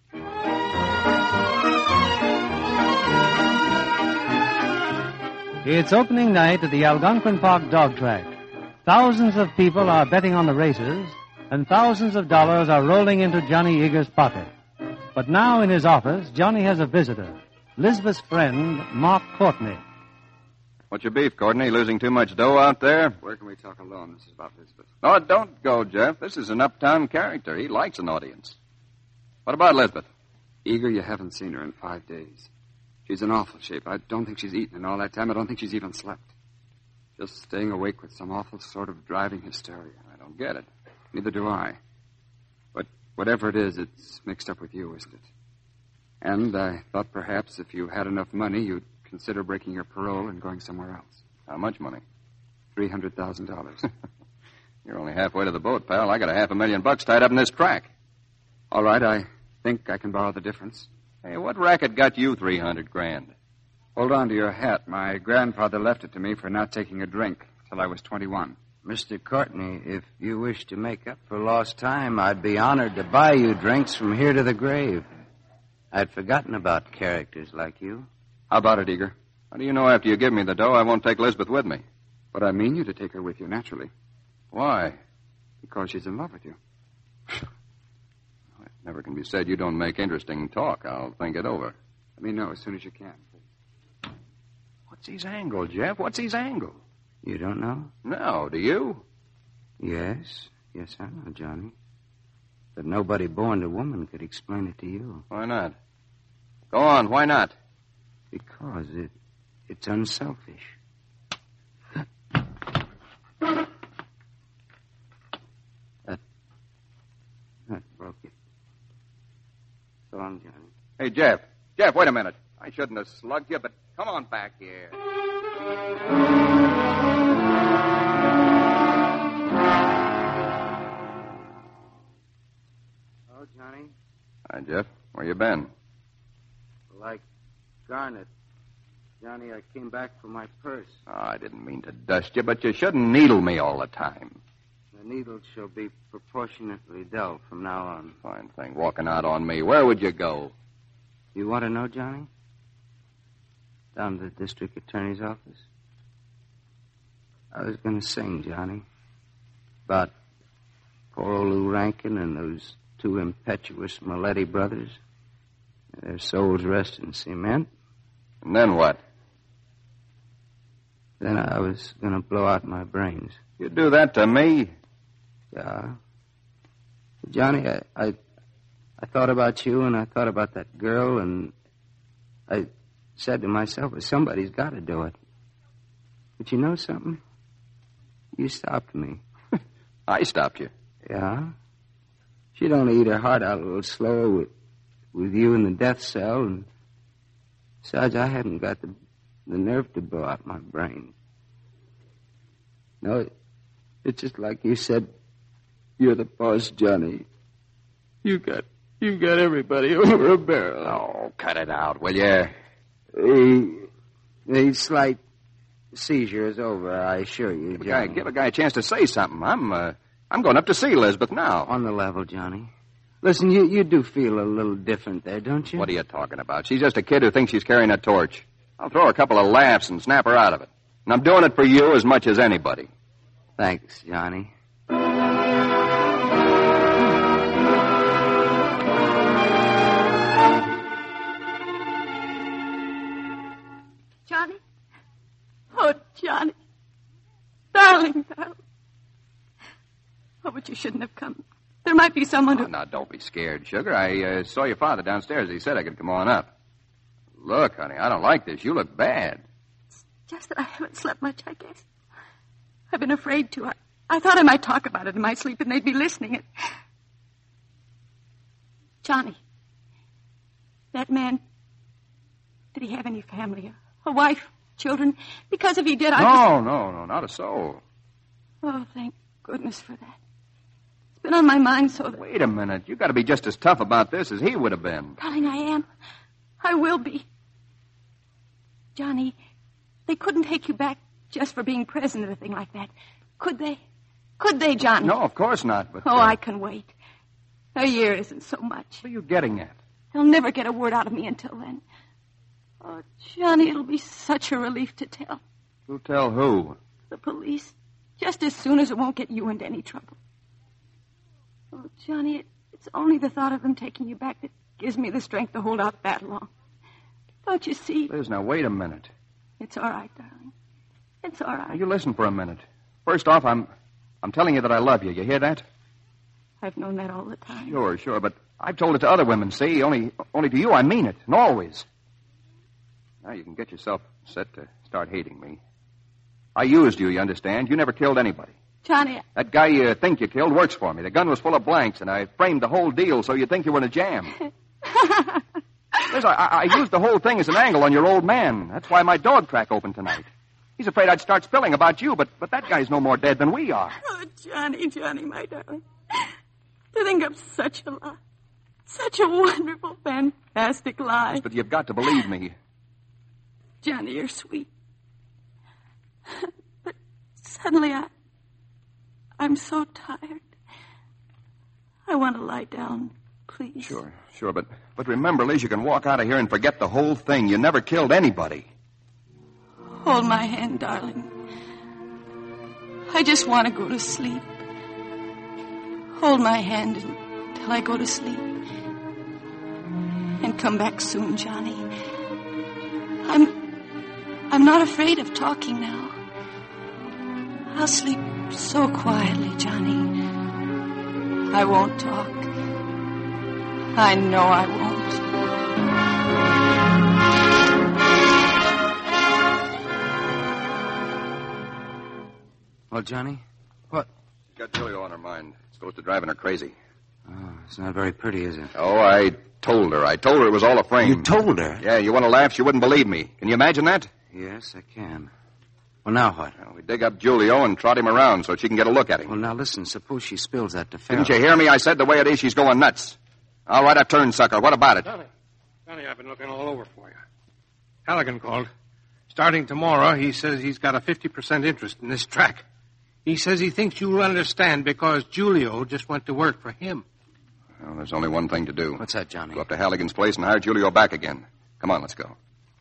It's opening night at the Algonquin Park dog track. Thousands of people are betting on the races, and thousands of dollars are rolling into Johnny Eager's pocket. But now in his office, Johnny has a visitor, Lisbeth's friend, Mark Courtney. What's your beef, Courtney? Losing too much dough out there? Where can we talk alone? This is about Lisbeth. Oh, don't go, Jeff. This is an uptown character. He likes an audience. What about Lisbeth? Eager, you haven't seen her in 5 days. She's in awful shape. I don't think she's eaten in all that time. I don't think she's even slept. Just staying awake with some awful sort of driving hysteria. I don't get it. Neither do I. But whatever it is, it's mixed up with you, isn't it? And I thought perhaps if you had enough money, you'd consider breaking your parole and going somewhere else. How much money? $300,000. You're only halfway to the boat, pal. I got $500,000 tied up in this track. All right, I think I can borrow the difference. Hey, what racket got you $300,000? Hold on to your hat. My grandfather left it to me for not taking a drink till I was 21. Mr. Courtney, if you wish to make up for lost time, I'd be honored to buy you drinks from here to the grave. I'd forgotten about characters like you. How about it, Eager? How do you know after you give me the dough I won't take Lisbeth with me? But I mean you to take her with you, naturally. Why? Because she's in love with you. It never can be said you don't make interesting talk. I'll think it over. Let me know as soon as you can. What's his angle, Jeff? What's his angle? You don't know? No, do you? Yes, I know, Johnny. But nobody born to woman could explain it to you. Why not? Go on, why not? Because it's unselfish. That broke it. long, Johnny. Hey, Jeff. Jeff, wait a minute. I shouldn't have slugged you, but come on back here. Oh, Johnny. Hi, Jeff. Where you been? Like Garnet. Johnny, I came back for my purse. Oh, I didn't mean to dust you, but you shouldn't needle me all the time. The needle shall be proportionately dull from now on. Fine thing, walking out on me. Where would you go? You want to know, Johnny? Down to the district attorney's office. I was going to sing, Johnny, about poor old Lou Rankin and those two impetuous Maletti brothers. Their souls rest in cement. And then what? Then I was going to blow out my brains. You do that to me? Yeah. Johnny, I thought about you and I thought about that girl and I said to myself, well, somebody's got to do it. But you know something? You stopped me. I stopped you? Yeah. She'd only eat her heart out a little slower with you in the death cell. And besides, I hadn't got the nerve to blow out my brain. No, it's just like you said. You're the boss, Johnny. You got everybody over a barrel. Oh, cut it out, will you? The slight seizure is over, I assure you, Johnny. Give a guy a chance to say something. I'm going up to see Elizabeth now. On the level, Johnny. Listen, you do feel a little different there, don't you? What are you talking about? She's just a kid who thinks she's carrying a torch. I'll throw her a couple of laughs and snap her out of it. And I'm doing it for you as much as anybody. Thanks, Johnny. Johnny? Oh, Johnny. Darling, darling. Oh, but you shouldn't have come. There might be someone who... Oh, now, don't be scared, sugar. I saw your father downstairs. He said I could come on up. Look, honey, I don't like this. You look bad. It's just that I haven't slept much, I guess. I've been afraid to. I thought I might talk about it in my sleep and they'd be listening. Johnny, that man, did he have any family? A wife, children? Because if he did, No, not a soul. Oh, thank goodness for that. It's been on my mind so that... Wait a minute. You got to be just as tough about this as he would have been. Darling, I am. I will be. Johnny, they couldn't take you back just for being present or anything like that. Could they? Could they, Johnny? No, of course not, but... I can wait. A year isn't so much. What are you getting at? They'll never get a word out of me until then. Oh, Johnny, it'll be such a relief to tell. Who tell who? The police. Just as soon as it won't get you into any trouble. Oh, Johnny, it's only the thought of them taking you back that gives me the strength to hold out that long. Don't you see? Liz, now, wait a minute. It's all right, darling. It's all right. Now, you listen for a minute. First off, I'm telling you that I love you. You hear that? I've known that all the time. Sure, but I've told it to other women, see? Only to you, I mean it, and always. Now you can get yourself set to start hating me. I used you, you understand? You never killed anybody. Johnny... That guy you think you killed works for me. The gun was full of blanks, and I framed the whole deal so you'd think you were in a jam. Liz, I used the whole thing as an angle on your old man. That's why my dog track opened tonight. He's afraid I'd start spilling about you, but that guy's no more dead than we are. Oh, Johnny, my darling. To think of such a lie. Such a wonderful, fantastic lie. Yes, but you've got to believe me. Johnny, you're sweet. But suddenly I'm so tired. I want to lie down, please. Sure, but remember, Liz, you can walk out of here and forget the whole thing. You never killed anybody. Hold my hand, darling. I just want to go to sleep. Hold my hand until I go to sleep. And come back soon, Johnny. I'm not afraid of talking now. I'll sleep so quietly, Johnny. I won't talk. I know I won't. Well, Johnny, what? She's got Julio on her mind. It's supposed to driving her crazy. Oh, It's not very pretty, is it? Oh, I told her. I told her it was all a frame. You told her? Yeah, you want to laugh? She wouldn't believe me. Can you imagine that? Yes, I can. Well, now what? Well, we dig up Julio and trot him around so she can get a look at him. Well, now listen, suppose she spills that to Farrell. Didn't you hear me? I said the way it is, she's going nuts. All right, a turn, sucker. What about it? Johnny, I've been looking all over for you. Halligan called. Starting tomorrow, he says he's got a 50% interest in this track. He says he thinks you'll understand because Julio just went to work for him. Well, there's only one thing to do. What's that, Johnny? Go up to Halligan's place and hire Julio back again. Come on, let's go.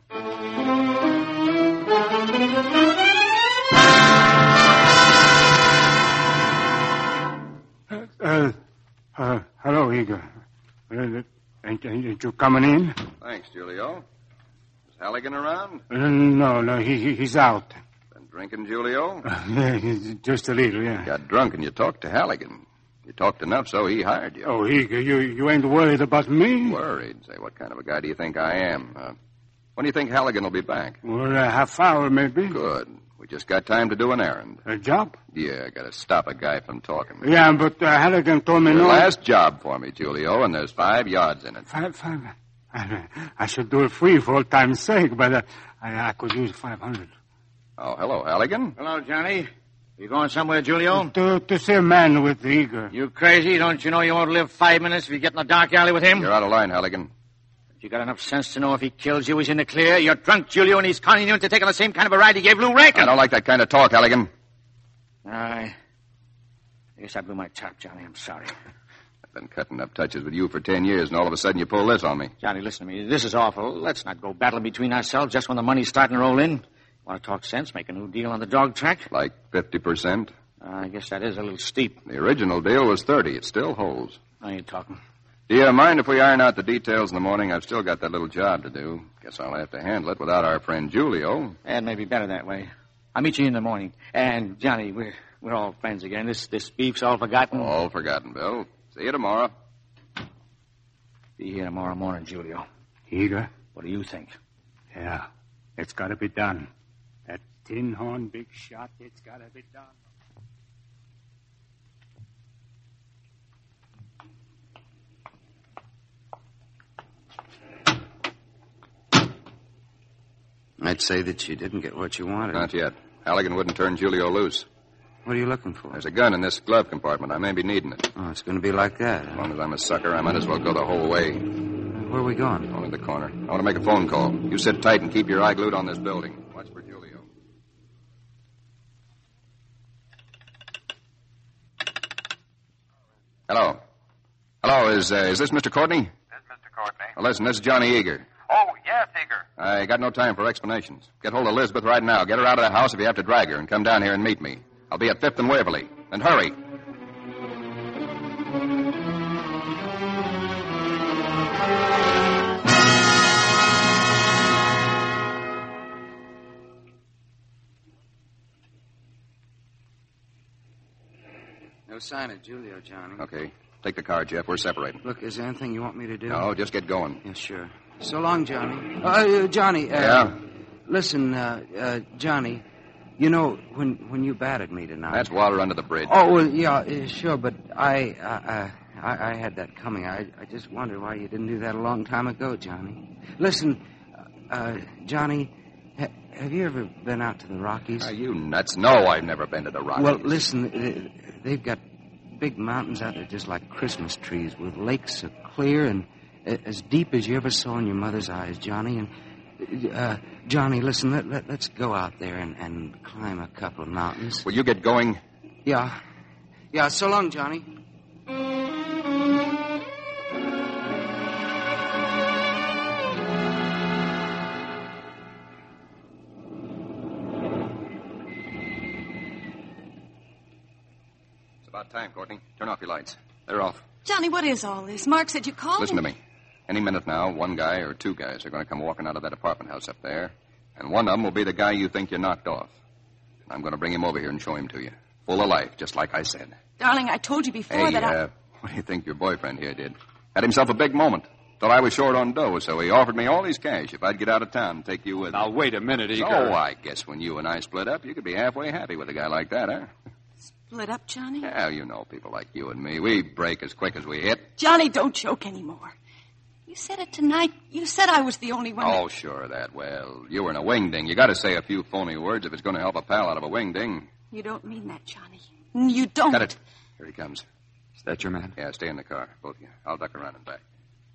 Hello, Eager. Ain't you coming in? Thanks, Julio. Is Halligan around? No, he's out. Been drinking, Julio? Just a little, yeah. Got drunk and you talked to Halligan. You talked enough so he hired you. Oh, Eager, you ain't worried about me? Worried? Say, what kind of a guy do you think I am? When do you think Halligan will be back? Well, a half hour, maybe. Good. We just got time to do an errand. A job? Yeah, got to stop a guy from talking. Yeah, but Halligan told me Your no. last job for me, Julio, and there's 5 yards in it. Five. I should do it free for old time's sake, but I could use 500. Oh, hello, Halligan. Hello, Johnny. You going somewhere, Julio? To see a man with Eager. You crazy? Don't you know you won't live 5 minutes if you get in the dark alley with him? You're out of line, Halligan. You got enough sense to know if he kills you, he's in the clear. You're drunk, Julio, and he's conning you into taking the same kind of a ride he gave Lou Rankin. I don't like that kind of talk, Halligan. I guess I blew my top, Johnny. I'm sorry. I've been cutting up touches with you for 10 years, and all of a sudden you pull this on me. Johnny, listen to me. This is awful. Let's not go battling between ourselves just when the money's starting to roll in. Want to talk sense? Make a new deal on the dog track? Like 50%? I guess that is a little steep. The original deal was 30. It still holds. Now you're talking. Do you mind if we iron out the details in the morning? I've still got that little job to do. Guess I'll have to handle it without our friend Julio. And maybe better that way. I'll meet you in the morning. And, Johnny, we're all friends again. This beef's all forgotten. All forgotten, Bill. See you tomorrow. Be here tomorrow morning, Julio. Eager? What do you think? Yeah, it's got to be done. That tin horn big shot, it's got to be done. I'd say that you didn't get what you wanted. Not yet. Halligan wouldn't turn Julio loose. What are you looking for? There's a gun in this glove compartment. I may be needing it. Oh, it's going to be like that. As long as I'm a sucker, I might as well go the whole way. Where are we going? Only the corner. I want to make a phone call. You sit tight and keep your eye glued on this building. Watch for Julio. Hello. Hello, is this Mr. Courtney? This is Mr. Courtney. Well, listen, this is Johnny Eager. Oh, yes, Eager. I got no time for explanations. Get hold of Elizabeth right now. Get her out of the house if you have to drag her, and come down here and meet me. I'll be at 5th and Waverly. And hurry. No sign of Julio, Johnny. Okay. Take the car, Jeff. We're separating. Look, is there anything you want me to do? No, just get going. Yeah, sure. So long, Johnny. Johnny. Yeah? Listen, Johnny, you know, when you batted me tonight... That's water under the bridge. Oh, well, yeah, sure, but I had that coming. I just wondered why you didn't do that a long time ago, Johnny. Listen, Johnny, have you ever been out to the Rockies? Are you nuts? No, I've never been to the Rockies. Well, listen, they've got big mountains out there just like Christmas trees with lakes so clear and as deep as you ever saw in your mother's eyes, Johnny. And, Johnny, listen, let's go out there and climb a couple of mountains. Will you get going? Yeah. Yeah, so long, Johnny. It's about time, Courtney. Turn off your lights. They're off. Johnny, what is all this? Mark said you called Listen to me. Any minute now, one guy or two guys are going to come walking out of that apartment house up there. And one of them will be the guy you think you knocked off. And I'm going to bring him over here and show him to you. Full of life, just like I said. Darling, I told you before that I... What do you think your boyfriend here did? Had himself a big moment. Thought I was short on dough, so he offered me all his cash if I'd get out of town and take you with me. Now, wait a minute, Eager. Oh, I guess when you and I split up, you could be halfway happy with a guy like that, huh? split up, Johnny? Yeah, you know people like you and me. We break as quick as we hit. Johnny, don't joke anymore. You said it tonight. You said I was the only one. Oh, sure, that. Well, you were in a wingding. You got to say a few phony words if it's going to help a pal out of a wingding. You don't mean that, Johnny. You don't. Got it. Here he comes. Is that your man? Yeah, stay in the car, both of you. I'll duck around and back.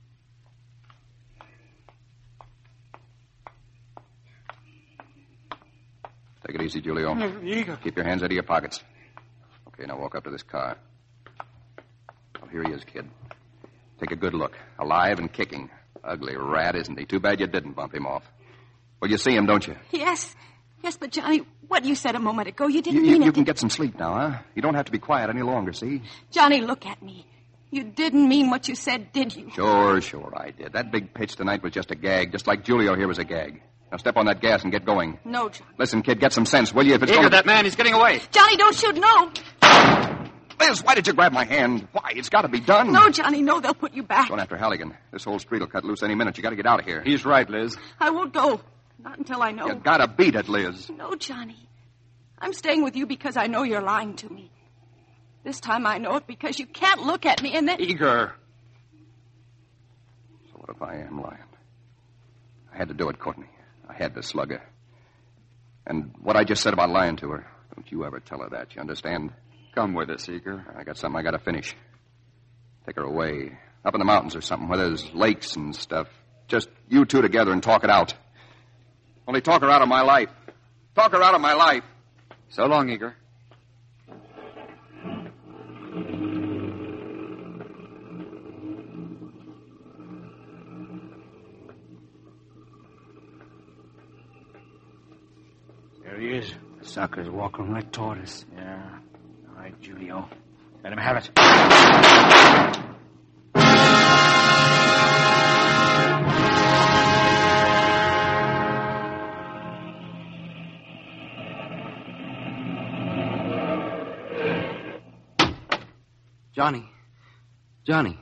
Take it easy, Julio. Keep your hands out of your pockets. Okay, now walk up to this car. Well, here he is, kid. Take a good look. Alive and kicking. Ugly rat, isn't he? Too bad you didn't bump him off. Well, you see him, don't you? Yes. Yes, but Johnny, what you said a moment ago, you didn't mean it. You can get some sleep now, huh? You don't have to be quiet any longer, see? Johnny, look at me. You didn't mean what you said, did you? Sure, I did. That big pitch tonight was just a gag, just like Julio here was a gag. Now step on that gas and get going. No, Johnny. Listen, kid, get some sense, will you? If it's Eager, that man, he's getting away. Johnny, don't shoot, no. Liz, why did you grab my hand? Why? It's got to be done. No, Johnny, no, they'll put you back. Going after Halligan. This whole street will cut loose any minute. You got to get out of here. He's right, Liz. I won't go. Not until I know. You got to beat it, Liz. No, Johnny. I'm staying with you because I know you're lying to me. This time I know it because you can't look at me and then... Eager. So what if I am lying? I had to do it, Courtney. I had to slug her. And what I just said about lying to her, don't you ever tell her that, you understand? Come with us, Eager. I got something I got to finish. Take her away. Up in the mountains or something where there's lakes and stuff. Just you two together and talk it out. Only talk her out of my life. Talk her out of my life. So long, Eager. There he is. The sucker's walking right toward us. Yeah. All right, Julio. Let him have it. Johnny. Johnny.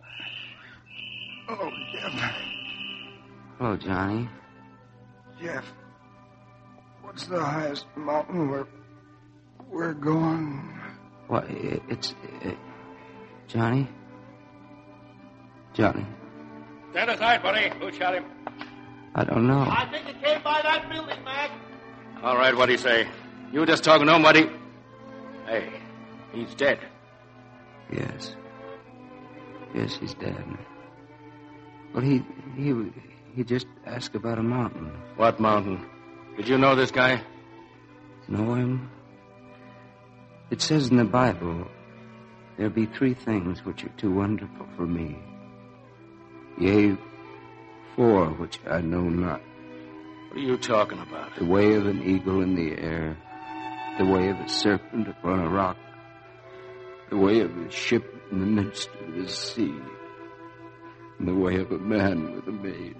Oh, Jeff. Hello, Johnny. Jeff. What's the highest mountain we're going? What? It's... Johnny? Johnny? Stand aside, buddy. Who shot him? I don't know. I think it came by that building, Mac. All right, what'd he say? You were just talking to him, what he... Hey, he's dead. Yes. Yes, he's dead. Well, he just asked about a mountain. What mountain? Did you know this guy? Know him? It says in the Bible, there be 3 things which are too wonderful for me. Yea, 4 which I know not. What are you talking about? The way of an eagle in the air, the way of a serpent upon a rock, the way of a ship in the midst of the sea, and the way of a man with a maid.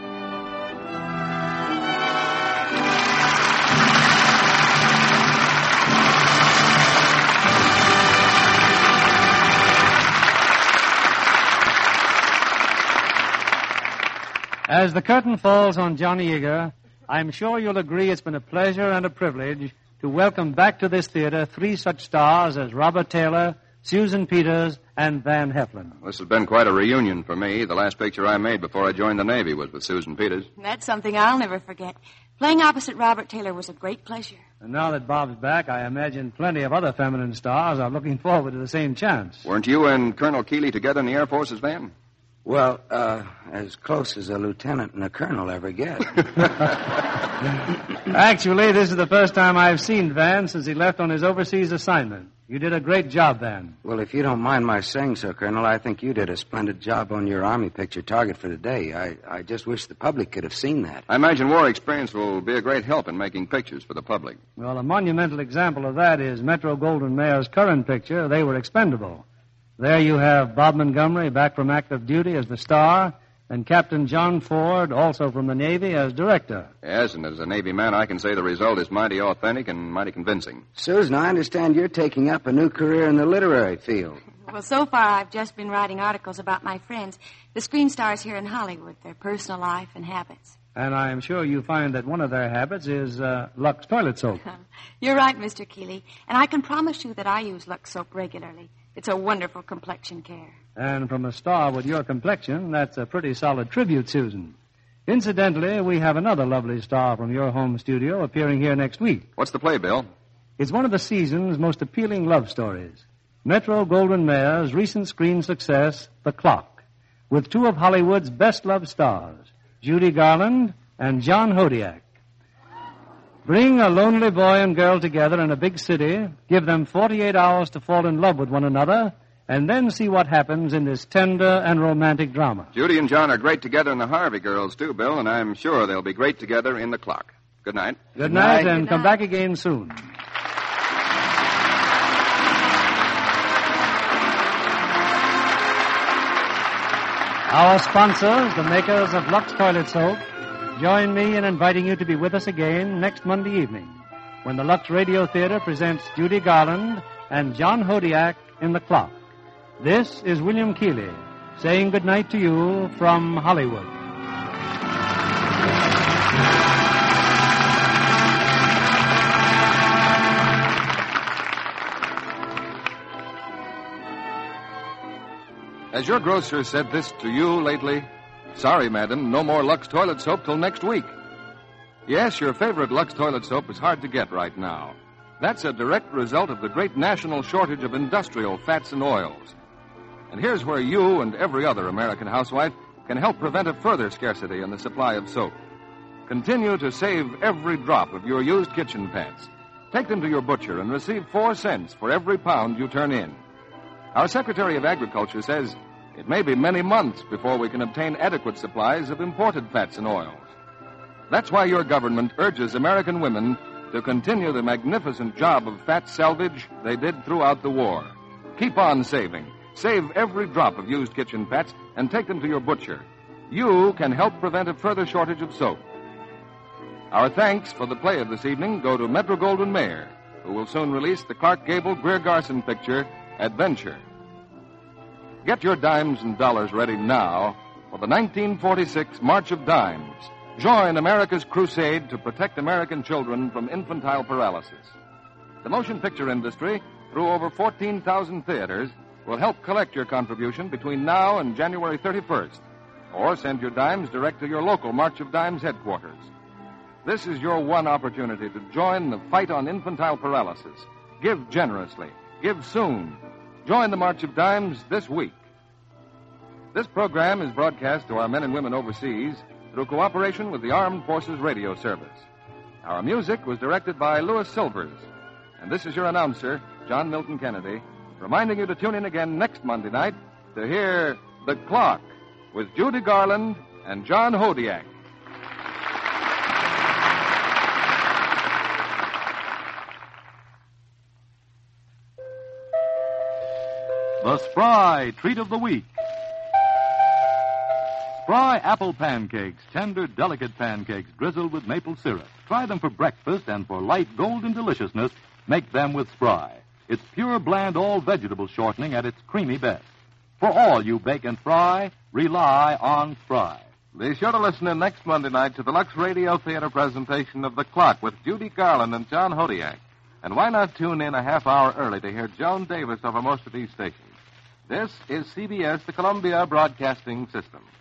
As the curtain falls on Johnny Eager, I'm sure you'll agree it's been a pleasure and a privilege to welcome back to this theater 3 such stars as Robert Taylor, Susan Peters, and Van Heflin. This has been quite a reunion for me. The last picture I made before I joined the Navy was with Susan Peters. That's something I'll never forget. Playing opposite Robert Taylor was a great pleasure. And now that Bob's back, I imagine plenty of other feminine stars are looking forward to the same chance. Weren't you and Colonel Keeley together in the Air Force's van? Well, as close as a lieutenant and a colonel ever get. Actually, this is the first time I've seen Van since he left on his overseas assignment. You did a great job, Van. Well, if you don't mind my saying so, Colonel, I think you did a splendid job on your Army picture target for today. I just wish the public could have seen that. I imagine war experience will be a great help in making pictures for the public. Well, a monumental example of that is Metro-Goldwyn-Mayer's current picture, They Were Expendable. There you have Bob Montgomery back from active duty as the star, and Captain John Ford, also from the Navy, as director. Yes, and as a Navy man, I can say the result is mighty authentic and mighty convincing. Susan, I understand you're taking up a new career in the literary field. Well, so far I've just been writing articles about my friends, the screen stars here in Hollywood, their personal life and habits. And I'm sure you find that one of their habits is Lux toilet soap. You're right, Mr. Keeley. And I can promise you that I use Lux soap regularly. It's a wonderful complexion care. And from a star with your complexion, that's a pretty solid tribute, Susan. Incidentally, we have another lovely star from your home studio appearing here next week. What's the play, Bill? It's one of the season's most appealing love stories. Metro-Goldwyn-Mayer's recent screen success, The Clock, with two of Hollywood's best-loved stars, Judy Garland and John Hodiak. Bring a lonely boy and girl together in a big city, give them 48 hours to fall in love with one another, and then see what happens in this tender and romantic drama. Judy and John are great together in the Harvey Girls, too, Bill, and I'm sure they'll be great together in The Clock. Good night. Good night, and come back again soon. Our sponsors, the makers of Lux Toilet Soap, join me in inviting you to be with us again next Monday evening when the Lux Radio Theater presents Judy Garland and John Hodiak in The Clock. This is William Keeley saying good night to you from Hollywood. Has your grocer said this to you lately? Sorry, madam, no more Lux toilet soap till next week. Yes, your favorite Lux toilet soap is hard to get right now. That's a direct result of the great national shortage of industrial fats and oils. And here's where you and every other American housewife can help prevent a further scarcity in the supply of soap. Continue to save every drop of your used kitchen pants. Take them to your butcher and receive 4 cents for every pound you turn in. Our Secretary of Agriculture says it may be many months before we can obtain adequate supplies of imported fats and oils. That's why your government urges American women to continue the magnificent job of fat salvage they did throughout the war. Keep on saving. Save every drop of used kitchen fats and take them to your butcher. You can help prevent a further shortage of soap. Our thanks for the play of this evening go to Metro-Goldwyn-Mayer, who will soon release the Clark Gable-Greer Garson picture, Adventure. Get your dimes and dollars ready now for the 1946 March of Dimes. Join America's crusade to protect American children from infantile paralysis. The motion picture industry, through over 14,000 theaters, will help collect your contribution between now and January 31st, or send your dimes direct to your local March of Dimes headquarters. This is your one opportunity to join the fight on infantile paralysis. Give generously. Give soon. Join the March of Dimes this week. This program is broadcast to our men and women overseas through cooperation with the Armed Forces Radio Service. Our music was directed by Louis Silvers. And this is your announcer, John Milton Kennedy, reminding you to tune in again next Monday night to hear The Clock with Judy Garland and John Hodiak. The Spry Treat of the Week. Spry apple pancakes, tender, delicate pancakes drizzled with maple syrup. Try them for breakfast, and for light golden deliciousness, make them with Spry. It's pure, bland, all-vegetable shortening at its creamy best. For all you bake and fry, rely on Spry. Be sure to listen in next Monday night to the Lux Radio Theater presentation of The Clock with Judy Garland and John Hodiak. And why not tune in a half hour early to hear Joan Davis over most of these stations? This is CBS, the Columbia Broadcasting System.